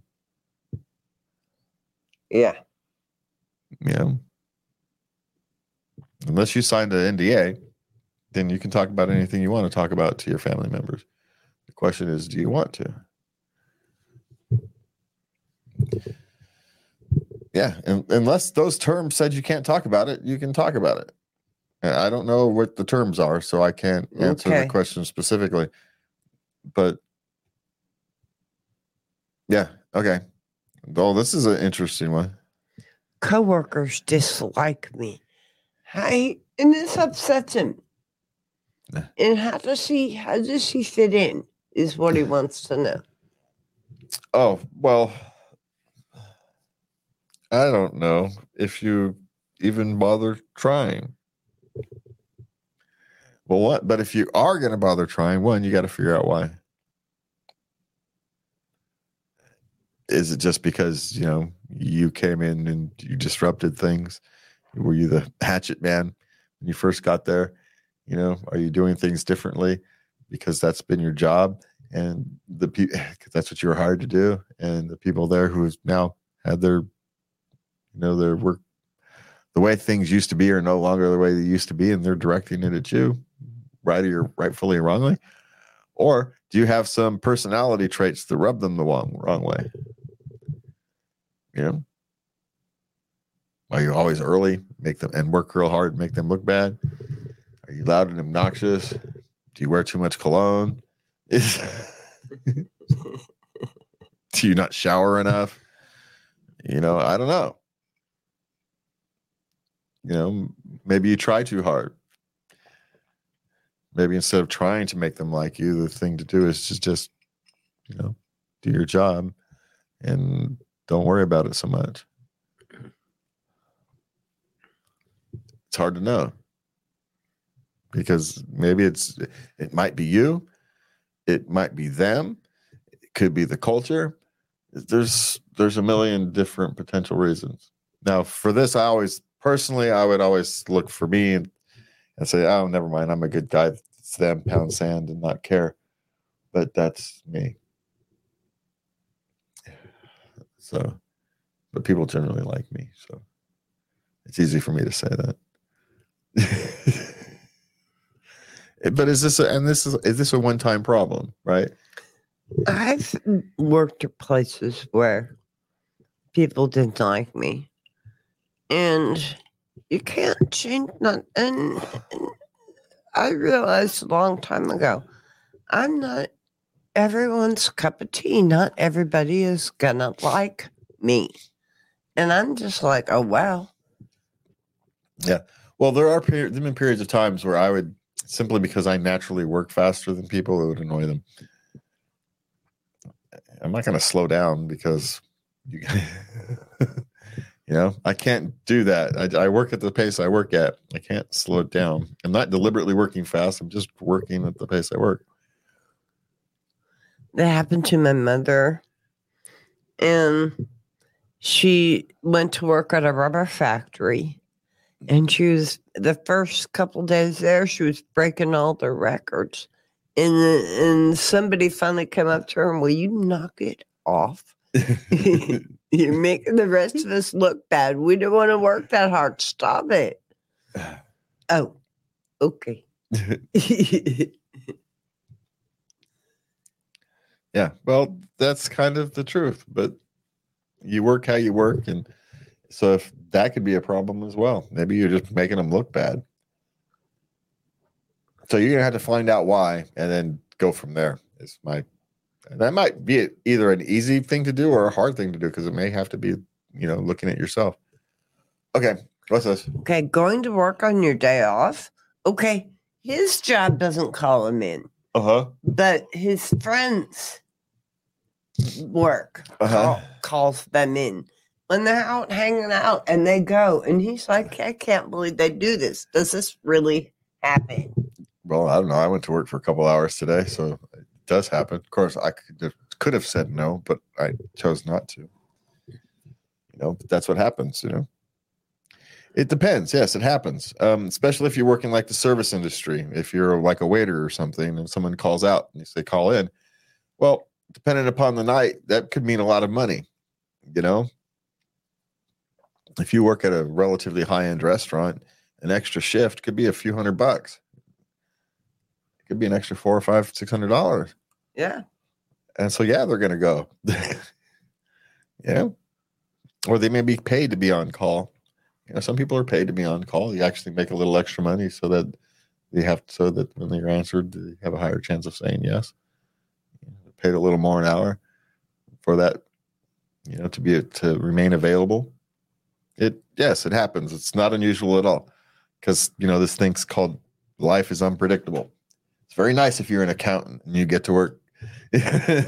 Yeah.
Unless you signed an NDA, then you can talk about anything you want to talk about to your family members. The question is, do you want to? Yeah, and unless those terms said you can't talk about it, you can talk about it. I don't know what the terms are, so I can't answer the question specifically. But yeah, okay. Oh, this is an interesting one.
Coworkers dislike me. And this upsets him. And how does he fit in is what he wants to know.
Oh, well, I don't know if you even bother trying. Well, what? But if you are going to bother trying, one, you got to figure out why. Is it just because, you came in and you disrupted things? Were you the hatchet man when you first got there? Are you doing things differently because that's been your job and that's what you were hired to do? And the people there who have now had their work, the way things used to be are no longer the way they used to be, and they're directing it at you, rightfully or wrongly? Or do you have some personality traits that rub them the wrong way? Are you always early, make them and work real hard, make them look bad? Are you loud and obnoxious? Do you wear too much cologne? Do you not shower enough? I don't know. Maybe you try too hard. Maybe instead of trying to make them like you, the thing to do is just do your job and don't worry about it so much. It's hard to know because maybe it might be you, it might be them, it could be the culture. There's a million different potential reasons. Now, for this, I would always look for me and say, oh, never mind, I'm a good guy. It's them, pound sand and not care. But that's me. So, but people generally like me, so it's easy for me to say that. But is this a one-time problem, right?
I've worked at places where people didn't like me, and you can't change that. And I realized a long time ago, I'm not everyone's cup of tea. Not everybody is gonna like me, and I'm just like, oh wow.
Yeah. Well, there been periods of times where I would simply because I naturally work faster than people, it would annoy them. I'm not going to slow down because you, I can't do that. I work at the pace I work at. I can't slow it down. I'm not deliberately working fast. I'm just working at the pace I work.
That happened to my mother. And she went to work at a rubber factory. And she was, the first couple days there, she was breaking all the records. And somebody finally came up to her and, will you knock it off? You're making the rest of us look bad. We don't want to work that hard. Stop it. Oh, okay.
Yeah, well, that's kind of the truth. But you work how you work. And so if that could be a problem as well, maybe you're just making them look bad. So you're going to have to find out why and then go from there. And that might be either an easy thing to do or a hard thing to do because it may have to be, looking at yourself. Okay, what's this?
Okay, going to work on your day off. Okay, his job doesn't call him in. But his friends' work calls them in. When they're out hanging out and they go, and he's like, I can't believe they do this. Does this really happen?
Well, I don't know. I went to work for a couple hours today, so it does happen. Of course, I could have said no, but I chose not to. But that's what happens, It depends. Yes, it happens. Especially if you're working like the service industry. If you're like a waiter or something and someone calls out and they call in, well, depending upon the night, that could mean a lot of money, If you work at a relatively high-end restaurant, an extra shift could be a few $100. It could be an extra $400 or $500, $600.
Yeah.
And so, they're going to go. Or they may be paid to be on call. Some people are paid to be on call. You actually make a little extra money so that when they're answered, they have a higher chance of saying yes. Paid a little more an hour for that, to remain available. Yes, it happens. It's not unusual at all because, this thing's called life is unpredictable. It's very nice if you're an accountant and you get to work 9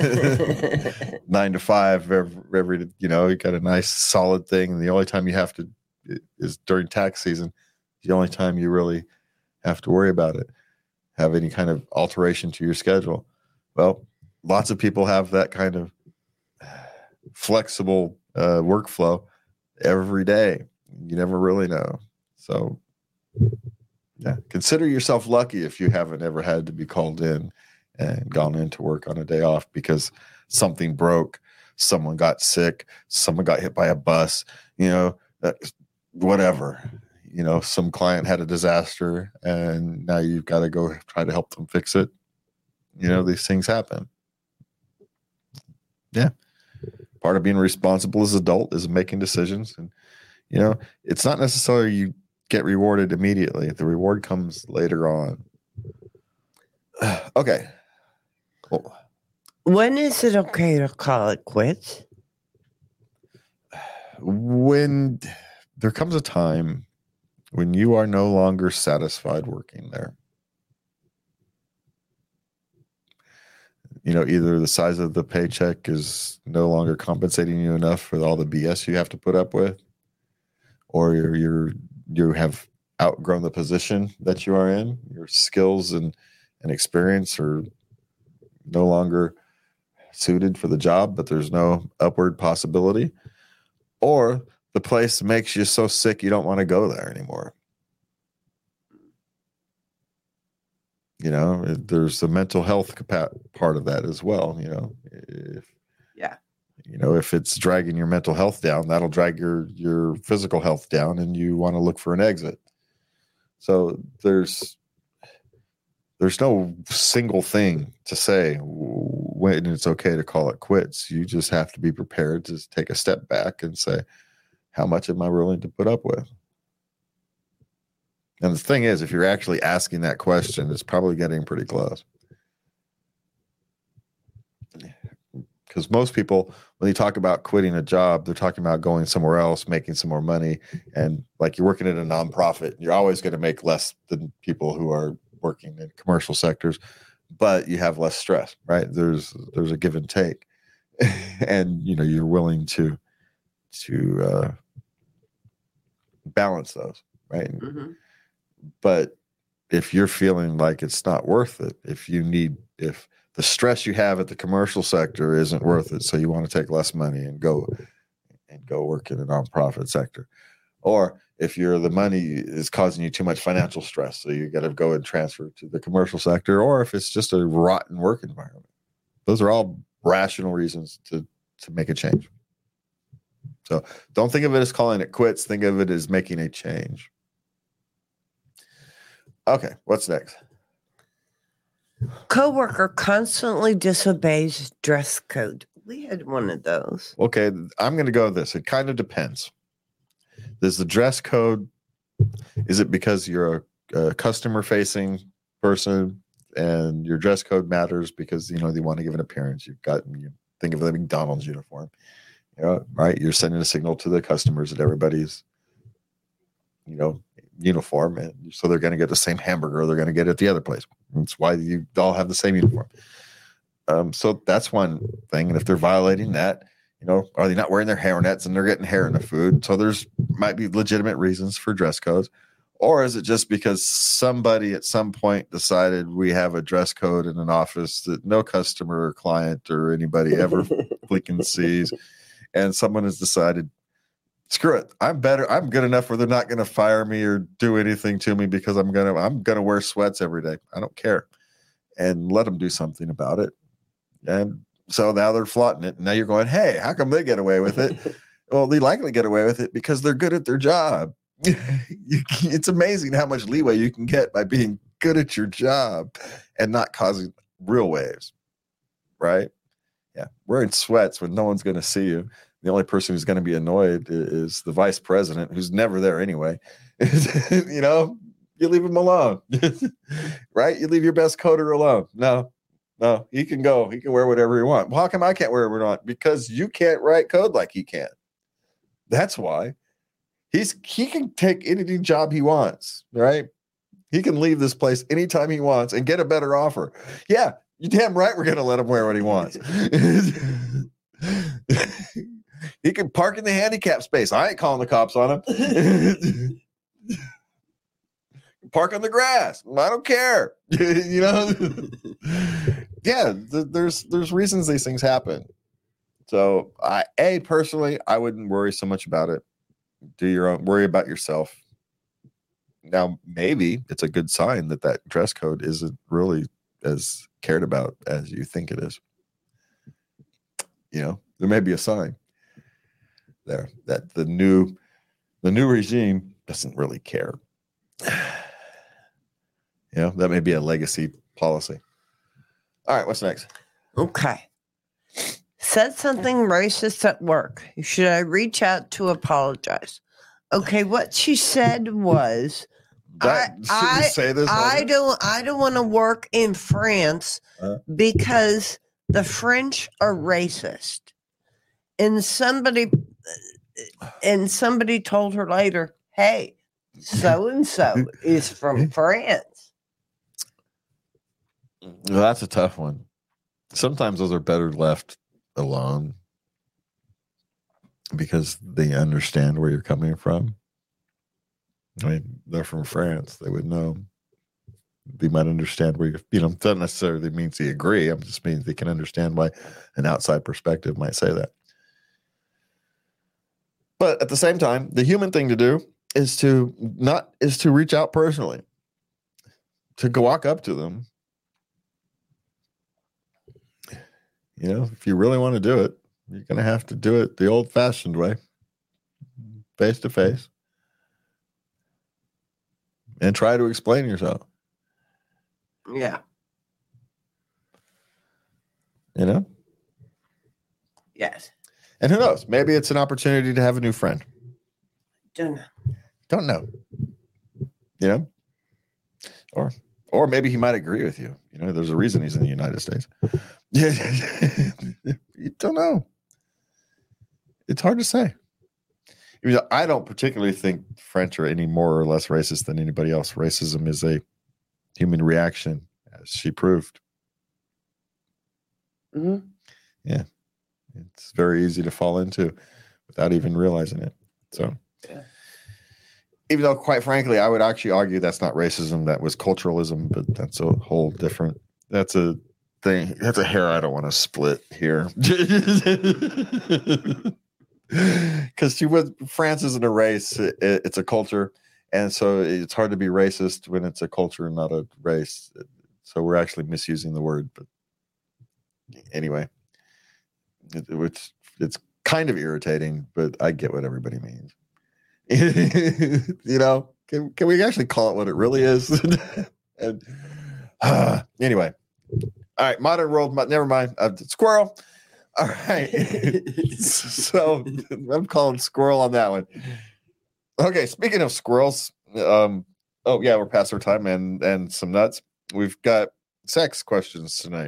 to 5 every you got a nice solid thing. And the only time you have to is during tax season. The only time you really have to worry about it, have any kind of alteration to your schedule. Well, lots of people have that kind of flexible workflow every day. You never really know. So, consider yourself lucky if you haven't ever had to be called in and gone into work on a day off because something broke, someone got sick, someone got hit by a bus, whatever. Some client had a disaster and now you've got to go try to help them fix it. These things happen. Yeah. Part of being responsible as an adult is making decisions. And, it's not necessarily you get rewarded immediately. The reward comes later on. Okay. Cool.
When is it okay to call it quits?
When there comes a time when you are no longer satisfied working there. Either the size of the paycheck is no longer compensating you enough for all the BS you have to put up with, or you have outgrown the position that you are in. Your skills and experience are no longer suited for the job, but there's no upward possibility, or the place makes you so sick you don't want to go there anymore. There's the mental health part of that as well. If it's dragging your mental health down, that'll drag your physical health down, and you want to look for an exit. So there's no single thing to say when it's okay to call it quits. You just have to be prepared to take a step back and say, how much am I willing to put up with? And the thing is, if you're actually asking that question, it's probably getting pretty close. Because most people, when they talk about quitting a job, they're talking about going somewhere else, making some more money. And like you're working at a nonprofit, you're always going to make less than people who are working in commercial sectors, but you have less stress, right? There's a give and take, and you're willing to balance those, right?
Mm-hmm.
But if you're feeling like it's not worth it, if the stress you have at the commercial sector isn't worth it, so you want to take less money and go work in a nonprofit sector, or if the money is causing you too much financial stress, so you got to go and transfer to the commercial sector, or if it's just a rotten work environment, those are all rational reasons to make a change. So don't think of it as calling it quits. Think of it as making a change. Okay, what's next?
Coworker constantly disobeys dress code. We had one of those.
Okay, I'm going to go with this. It kind of depends. Does the dress code, is it because you're a customer-facing person and your dress code matters because, they want to give an appearance? You think of the McDonald's uniform, right? You're sending a signal to the customers that everybody's, uniform, and so they're going to get the same hamburger they're going to get at the other place. That's why you all have the same uniform. So that's one thing. And if they're violating that, are they not wearing their hairnets and they're getting hair in the food? So might be legitimate reasons for dress codes. Or is it just because somebody at some point decided we have a dress code in an office that no customer or client or anybody ever freaking sees, and someone has decided, screw it, I'm good enough where they're not going to fire me or do anything to me because I'm gonna wear sweats every day. I don't care, and let them do something about it. And so now they're flaunting it. And now you're going, hey, how come they get away with it? Well, they likely get away with it because they're good at their job. It's amazing how much leeway you can get by being good at your job and not causing real waves, right? Yeah, wearing sweats when no one's going to see you. The only person who's going to be annoyed is the vice president, who's never there anyway. You leave him alone, right? You leave your best coder alone. No, he can go. He can wear whatever he wants. Well, how come I can't wear whatever I want? Because you can't write code like he can. That's why. He can take any job he wants, right? He can leave this place anytime he wants and get a better offer. Yeah, you're damn right we're going to let him wear what he wants. He can park in the handicap space. I ain't calling the cops on him. Park on the grass. I don't care. Yeah, there's reasons these things happen. So personally, I wouldn't worry so much about it. Do your own, worry about yourself. Now, maybe it's a good sign that dress code isn't really as cared about as you think it is. There may be a sign there that the new regime doesn't really care. That may be a legacy policy. All right, what's next?
Okay. Said something racist at work. Should I reach out to apologize? Okay, what she said was,
say this?
I don't want to work in France because the French are racist. And somebody told her later, hey, so and so is from France.
Well, that's a tough one. Sometimes those are better left alone because they understand where you're coming from. I mean, they're from France. They would know. They might understand where doesn't necessarily means they agree. It just means they can understand why an outside perspective might say that. But at the same time, the human thing to do is to reach out personally, to go walk up to them. If you really want to do it, you're going to have to do it the old-fashioned way, face to face, and try to explain yourself.
Yeah. Yes.
And who knows? Maybe it's an opportunity to have a new friend.
Don't know.
Or maybe he might agree with you. There's a reason he's in the United States. You don't know. It's hard to say. I don't particularly think French are any more or less racist than anybody else. Racism is a human reaction, as she proved.
Mm-hmm.
Yeah. It's very easy to fall into without even realizing it. So, even though, quite frankly, I would actually argue that's not racism, that was culturalism, but that's a whole different, that's a thing. That's a hair I don't want to split here. Because France isn't a race, it's a culture. And so it's hard to be racist when it's a culture and not a race. So we're actually misusing the word. But anyway, it's kind of irritating, but I get what everybody means. You know, can we actually call it what it really is? And, anyway, all right, modern world, never mind. Squirrel. All right. So I'm calling squirrel on that one. Okay, speaking of squirrels, oh yeah, we're past our time and some nuts. We've got sex questions tonight.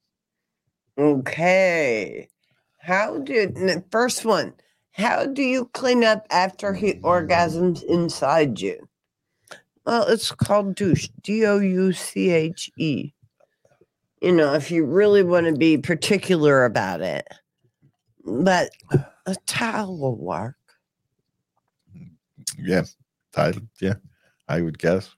Okay. The first one, how do you clean up after he orgasms inside you? Well, it's called douche. D-O-U-C-H-E. You know, if you really want to be particular about it. But a towel will work.
Yeah, I would guess.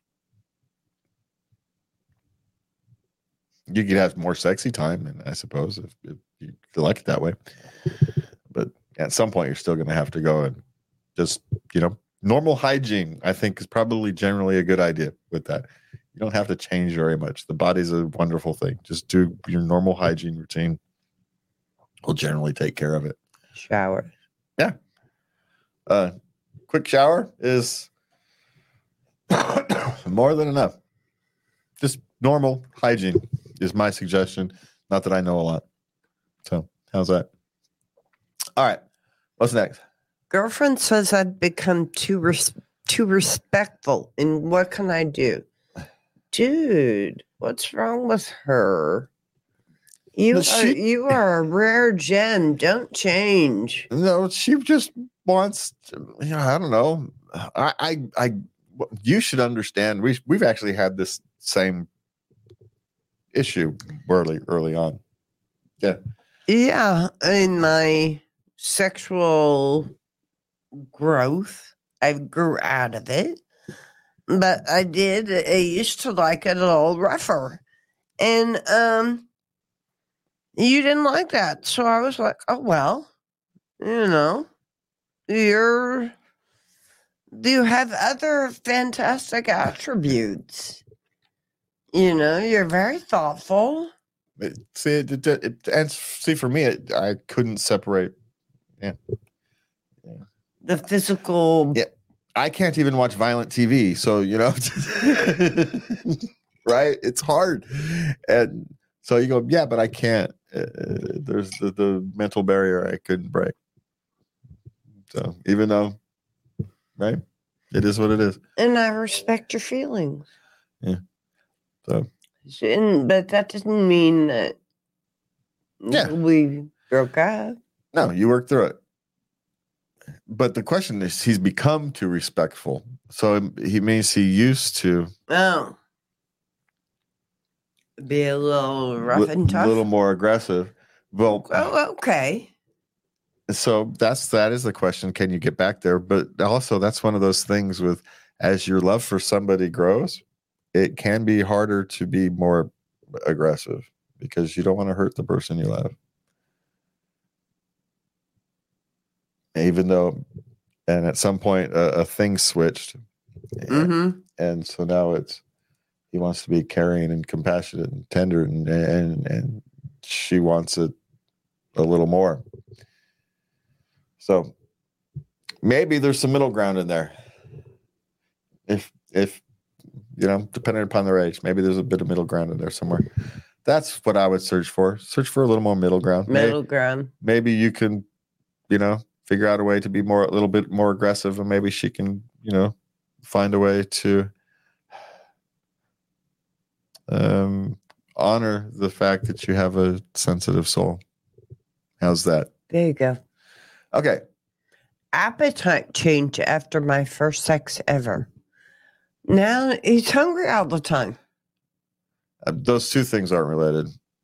You could have more sexy time, and I suppose if you like it that way. But at some point, you're still going to have to go and just, normal hygiene, I think, is probably generally a good idea with that. You don't have to change very much. The body's a wonderful thing. Just do your normal hygiene routine. Will generally take care of it.
Shower.
Yeah. Quick shower is more than enough. Just normal hygiene is my suggestion. Not that I know a lot. So, how's that? All right. What's next?
Girlfriend says I've become too respectful. And what can I do? Dude, what's wrong with her? You are a rare gem. Don't change.
No, she just wants to, I don't know. You should understand. We've actually had this same issue early on. Yeah.
Yeah, in my sexual growth, I grew out of it. But I used to like it a little rougher. And you didn't like that. So I was like, oh well, you have other fantastic attributes. You're very thoughtful.
See, for me, I couldn't separate. Yeah.
The physical.
Yeah. I can't even watch violent TV. So, right? It's hard. And so you go, yeah, but I can't. There's the mental barrier I couldn't break. So even though, right? It is what it is.
And I respect your feelings.
Yeah. So.
But that doesn't mean that we broke up.
No, you worked through it. But the question is, he's become too respectful. So he means he used to.
Oh. Be a little rough and tough.
A little more aggressive. Well.
Oh, okay.
So that is the question. Can you get back there? But also that's one of those things with, as your love for somebody grows, it can be harder to be more aggressive because you don't want to hurt the person you love. Even though, and at some point a thing switched.
Mm-hmm.
And so now he wants to be caring and compassionate and tender and she wants it a little more. So maybe there's some middle ground in there. If depending upon their age, maybe there's a bit of middle ground in there somewhere. That's what I would search for. Search for a little more middle ground. Maybe you can, figure out a way to be a little bit more aggressive, and maybe she can, find a way to honor the fact that you have a sensitive soul. How's that?
There you go.
Okay.
Appetite change after my first sex ever. Now he's hungry all the time.
Those two things aren't related.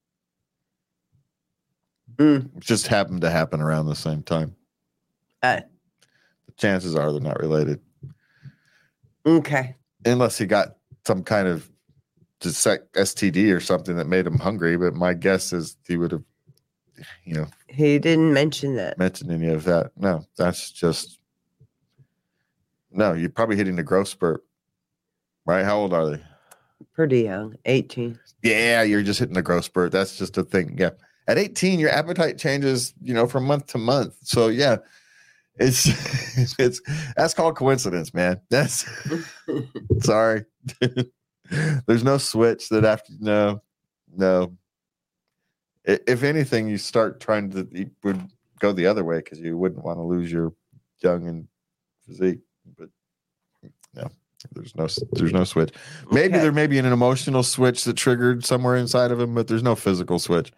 Mm.
It just happened to happen around the same time. The chances are they're not related.
Okay.
Unless he got some kind of STD or something that made him hungry. But my guess is he would have,
He didn't mention that.
mentioned any of that. No, that's just, no, you're probably hitting the growth spurt, right? How old are they?
Pretty young, 18.
Yeah, you're just hitting the growth spurt. That's just a thing. Yeah. At 18, your appetite changes, from month to month. So yeah, it's that's called coincidence, man. That's sorry. There's no switch that after no. If anything, you start trying to would go the other way because you wouldn't want to lose your young and physique. But no, there's no switch. Maybe
Okay.
there may be an emotional switch that triggered somewhere inside of him, but there's no physical switch.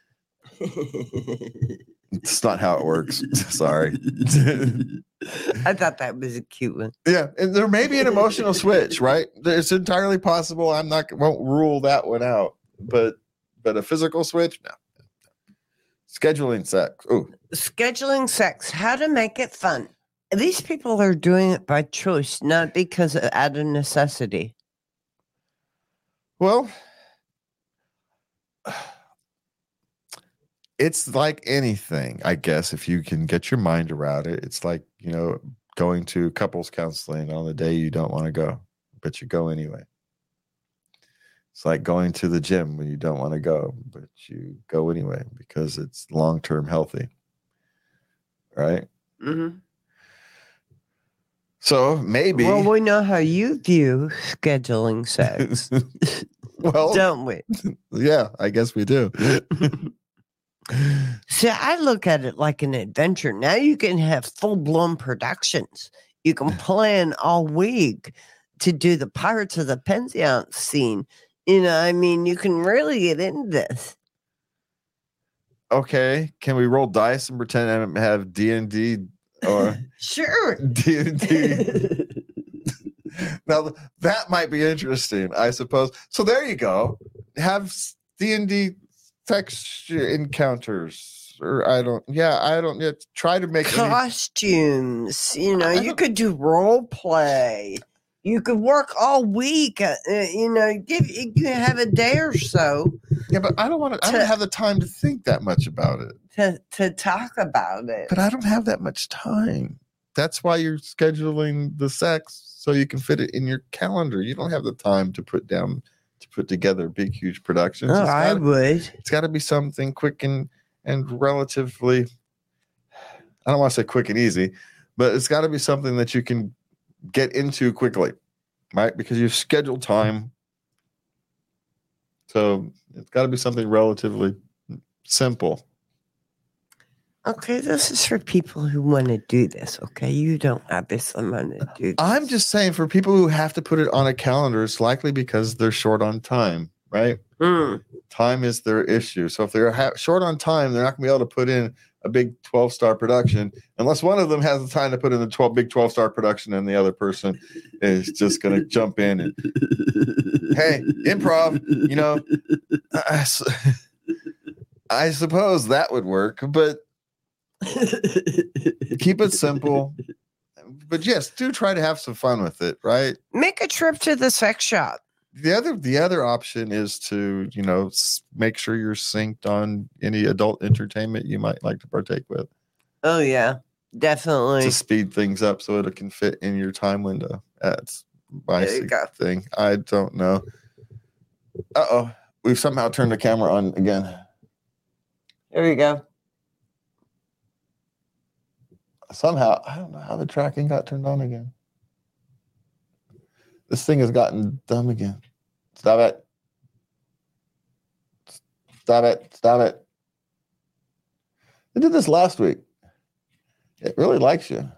It's not how it works. Sorry.
I thought that was a cute one.
Yeah, and there may be an emotional switch, right? It's entirely possible. Won't rule that one out, but a physical switch, no. Scheduling sex. Ooh,
Scheduling sex, how to make it fun. These people are doing it by choice, not because out of necessity.
well, it's like anything, I guess. If you can get your mind around it, it's like going to couples counseling on the day you don't want to go, but you go anyway. It's like going to the gym when you don't want to go, but you go anyway because it's long-term healthy. Right?
Mm-hmm.
So maybe.
Well, we know how you view scheduling sex,
Well,
don't we?
Yeah, I guess we do.
See, I look at it like an adventure. Now you can have full-blown productions. You can plan all week to do the Pirates of the Penzance scene. You can really get into this.
Okay, can we roll dice and pretend and have D&D or
Sure.
D&D? Now that might be interesting, I suppose. So there you go. Have D&D texture encounters, or try to make
costumes. You could do role play. You could work all week. You have a day or so.
Yeah, but I don't have the time to think that much about it.
To talk about it.
But I don't have that much time. That's why you're scheduling the sex so you can fit it in your calendar. You don't have the time to put together big, huge productions.
Oh, I would.
It's got to be something quick and relatively, I don't want to say quick and easy, but it's got to be something that you can get into quickly, right? Because you've scheduled time. So it's got to be something relatively simple.
Okay, this is for people who want to do this, okay? You don't obviously want to do this.
I'm just saying, for people who have to put it on a calendar, it's likely because they're short on time, right? Time is their issue. So if they're short on time, they're not going to be able to put in a big 12-star production unless one of them has the time to put in the big 12-star production and the other person is just going to jump in and, hey, improv, I suppose that would work, but keep it simple. But yes, do try to have some fun with it, right?
Make a trip to the sex shop.
The other option is to, make sure you're synced on any adult entertainment you might like to partake with.
Oh, yeah, definitely.
To speed things up so it can fit in your time window. That's my thing. I don't know. Uh-oh. We've somehow turned the camera on again.
There you go.
Somehow, I don't know how the tracking got turned on again. This thing has gotten dumb again. Stop it. Stop it. Stop it. I did this last week. It really likes you.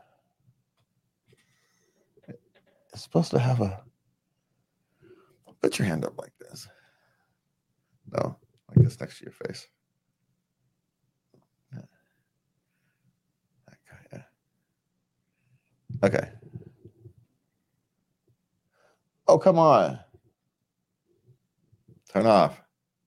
It's supposed to have put your hand up like this. No, like this next to your face. Okay. Oh, come on. Turn off.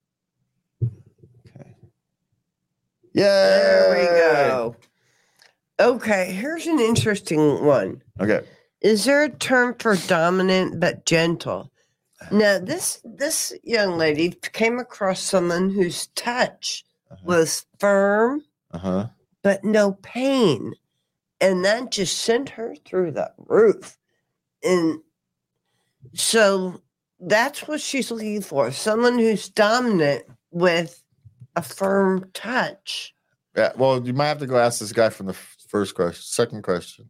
Okay. Yeah.
There we go. Okay, here's an interesting one.
Okay.
Is there a term for dominant but gentle? Now, this young lady came across someone whose touch was firm
Uh-huh.
but no pain, and that just sent her through the roof. And so that's what she's looking for: someone who's dominant with a firm touch.
Yeah. Well, you might have to go ask this guy from the first question. Second question.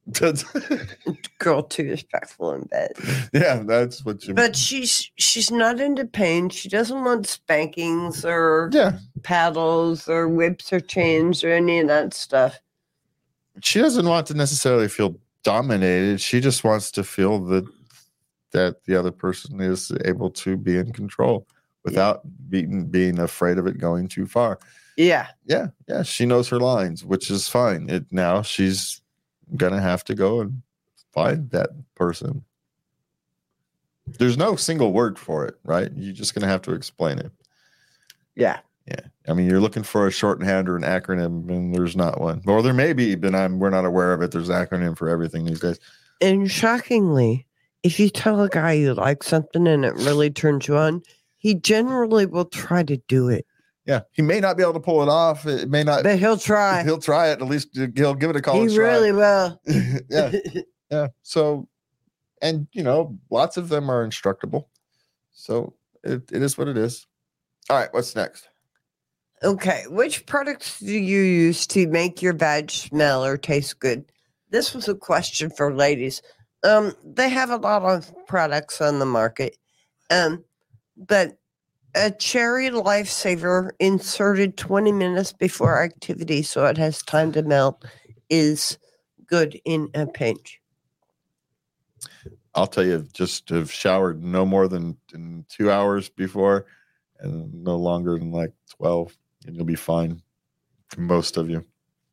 Girl too respectful in bed.
Yeah, that's what you.
But she's not into pain. She doesn't want spankings or
Yeah.
paddles or whips or chains or any of that stuff.
She doesn't want to necessarily feel dominated. She just wants to feel that the other person is able to be in control without being afraid of it going too far.
Yeah.
Yeah. She knows her lines, which is fine. Now she's gonna have to go and find that person. There's no single word for it, right? You're just gonna have to explain it.
Yeah.
I mean, you're looking for a shorthand or an acronym, and there's not one. Or there may be, but we're not aware of it. There's an acronym for everything these days.
And shockingly, if you tell a guy you like something and it really turns you on, he generally will try to do it.
Yeah, he may not be able to pull it off. It may not,
but he'll try.
He'll try it. At least he'll give it a college
He
try.
really will.
Yeah. So, and lots of them are instructable. So it is what it is. All right, what's next?
Okay, which products do you use to make your vag smell or taste good? This was a question for ladies. They have a lot of products on the market, but a Cherry Lifesaver inserted 20 minutes before activity so it has time to melt is good in a pinch.
I'll tell you, just have showered no more than 2 hours before and no longer than like 12, and you'll be fine for most of you.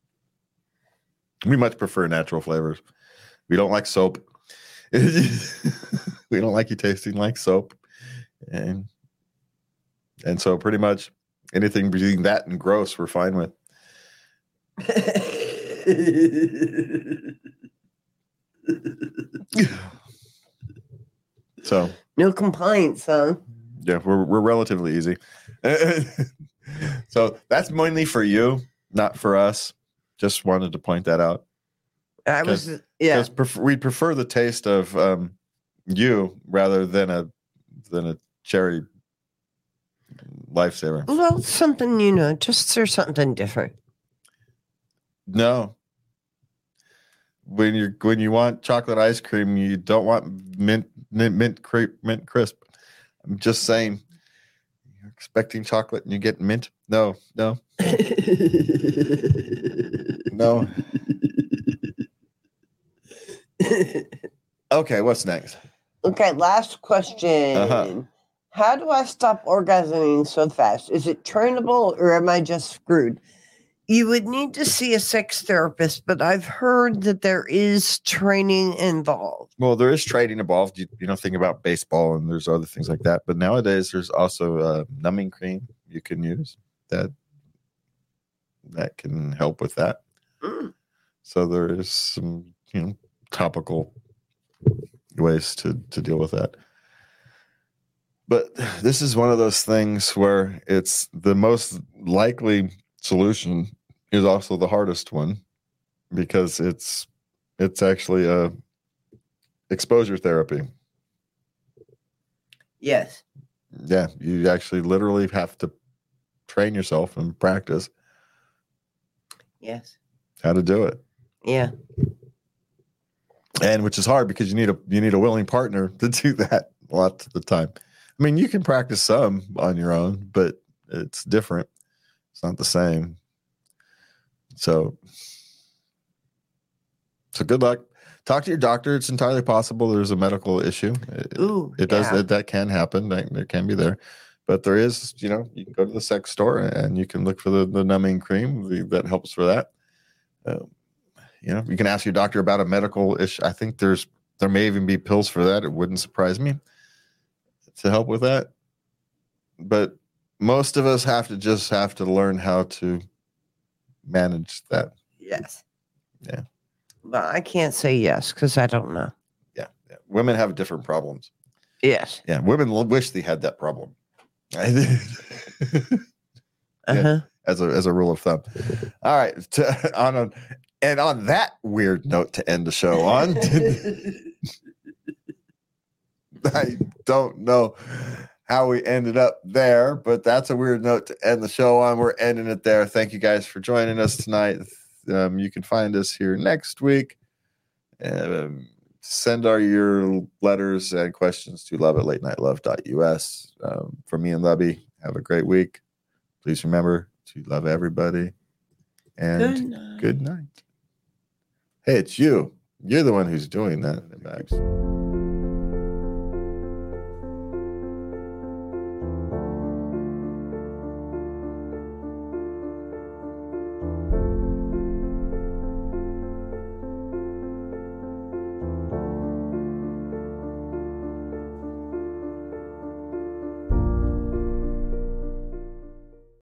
We much prefer natural flavors. We don't like soap. We don't like you tasting like soap. And so pretty much anything between that and gross, we're fine with. So
no complaints, huh?
Yeah, we're relatively easy. So that's mainly for you, not for us. Just wanted to point that out. We'd prefer the taste of you rather than a Cherry Lifesaver.
Well, something just there's something different.
No. When you want chocolate ice cream, you don't want mint crisp. I'm just saying. You're expecting chocolate and you get mint? No. No. Okay, what's next?
Okay, last question.
Uh-huh.
How do I stop orgasming so fast? Is it trainable or am I just screwed? You would need to see a sex therapist, but I've heard that there is training involved.
Well, there is training involved. You think about baseball and there's other things like that. But nowadays, there's also numbing cream you can use that can help with that.
Mm.
So there is some, topical ways to deal with that. But this is one of those things where it's the most likely solution is also the hardest one because it's actually a exposure therapy.
Yes.
Yeah, you actually literally have to train yourself and practice.
Yes.
How to do it.
Yeah.
And which is hard because you need a willing partner to do that a lot of the time. I mean, you can practice some on your own, but it's different. It's not the same. So good luck. Talk to your doctor. It's entirely possible there's a medical issue. That can happen. That can be there. But there is, you can go to the sex store and you can look for the numbing cream that helps for that. You can ask your doctor about a medical issue. I think there may even be pills for that. It wouldn't surprise me to help with that. but most of us have to learn how to manage that.
Yes.
Yeah.
But I can't say yes because I don't know.
Yeah. Women have different problems.
Yes.
Yeah. Women wish they had that problem.
Uh-huh.
As a rule of thumb. All right. On that weird note to end the show on. I don't know how we ended up there, but that's a weird note to end the show on. We're ending it there. Thank you guys for joining us tonight. You can find us here next week. Send your letters and questions to love@latenightLove.us. For me and Lubby, have a great week. Please remember to love everybody. And good night. Hey, it's you. You're the one who's doing that, Max.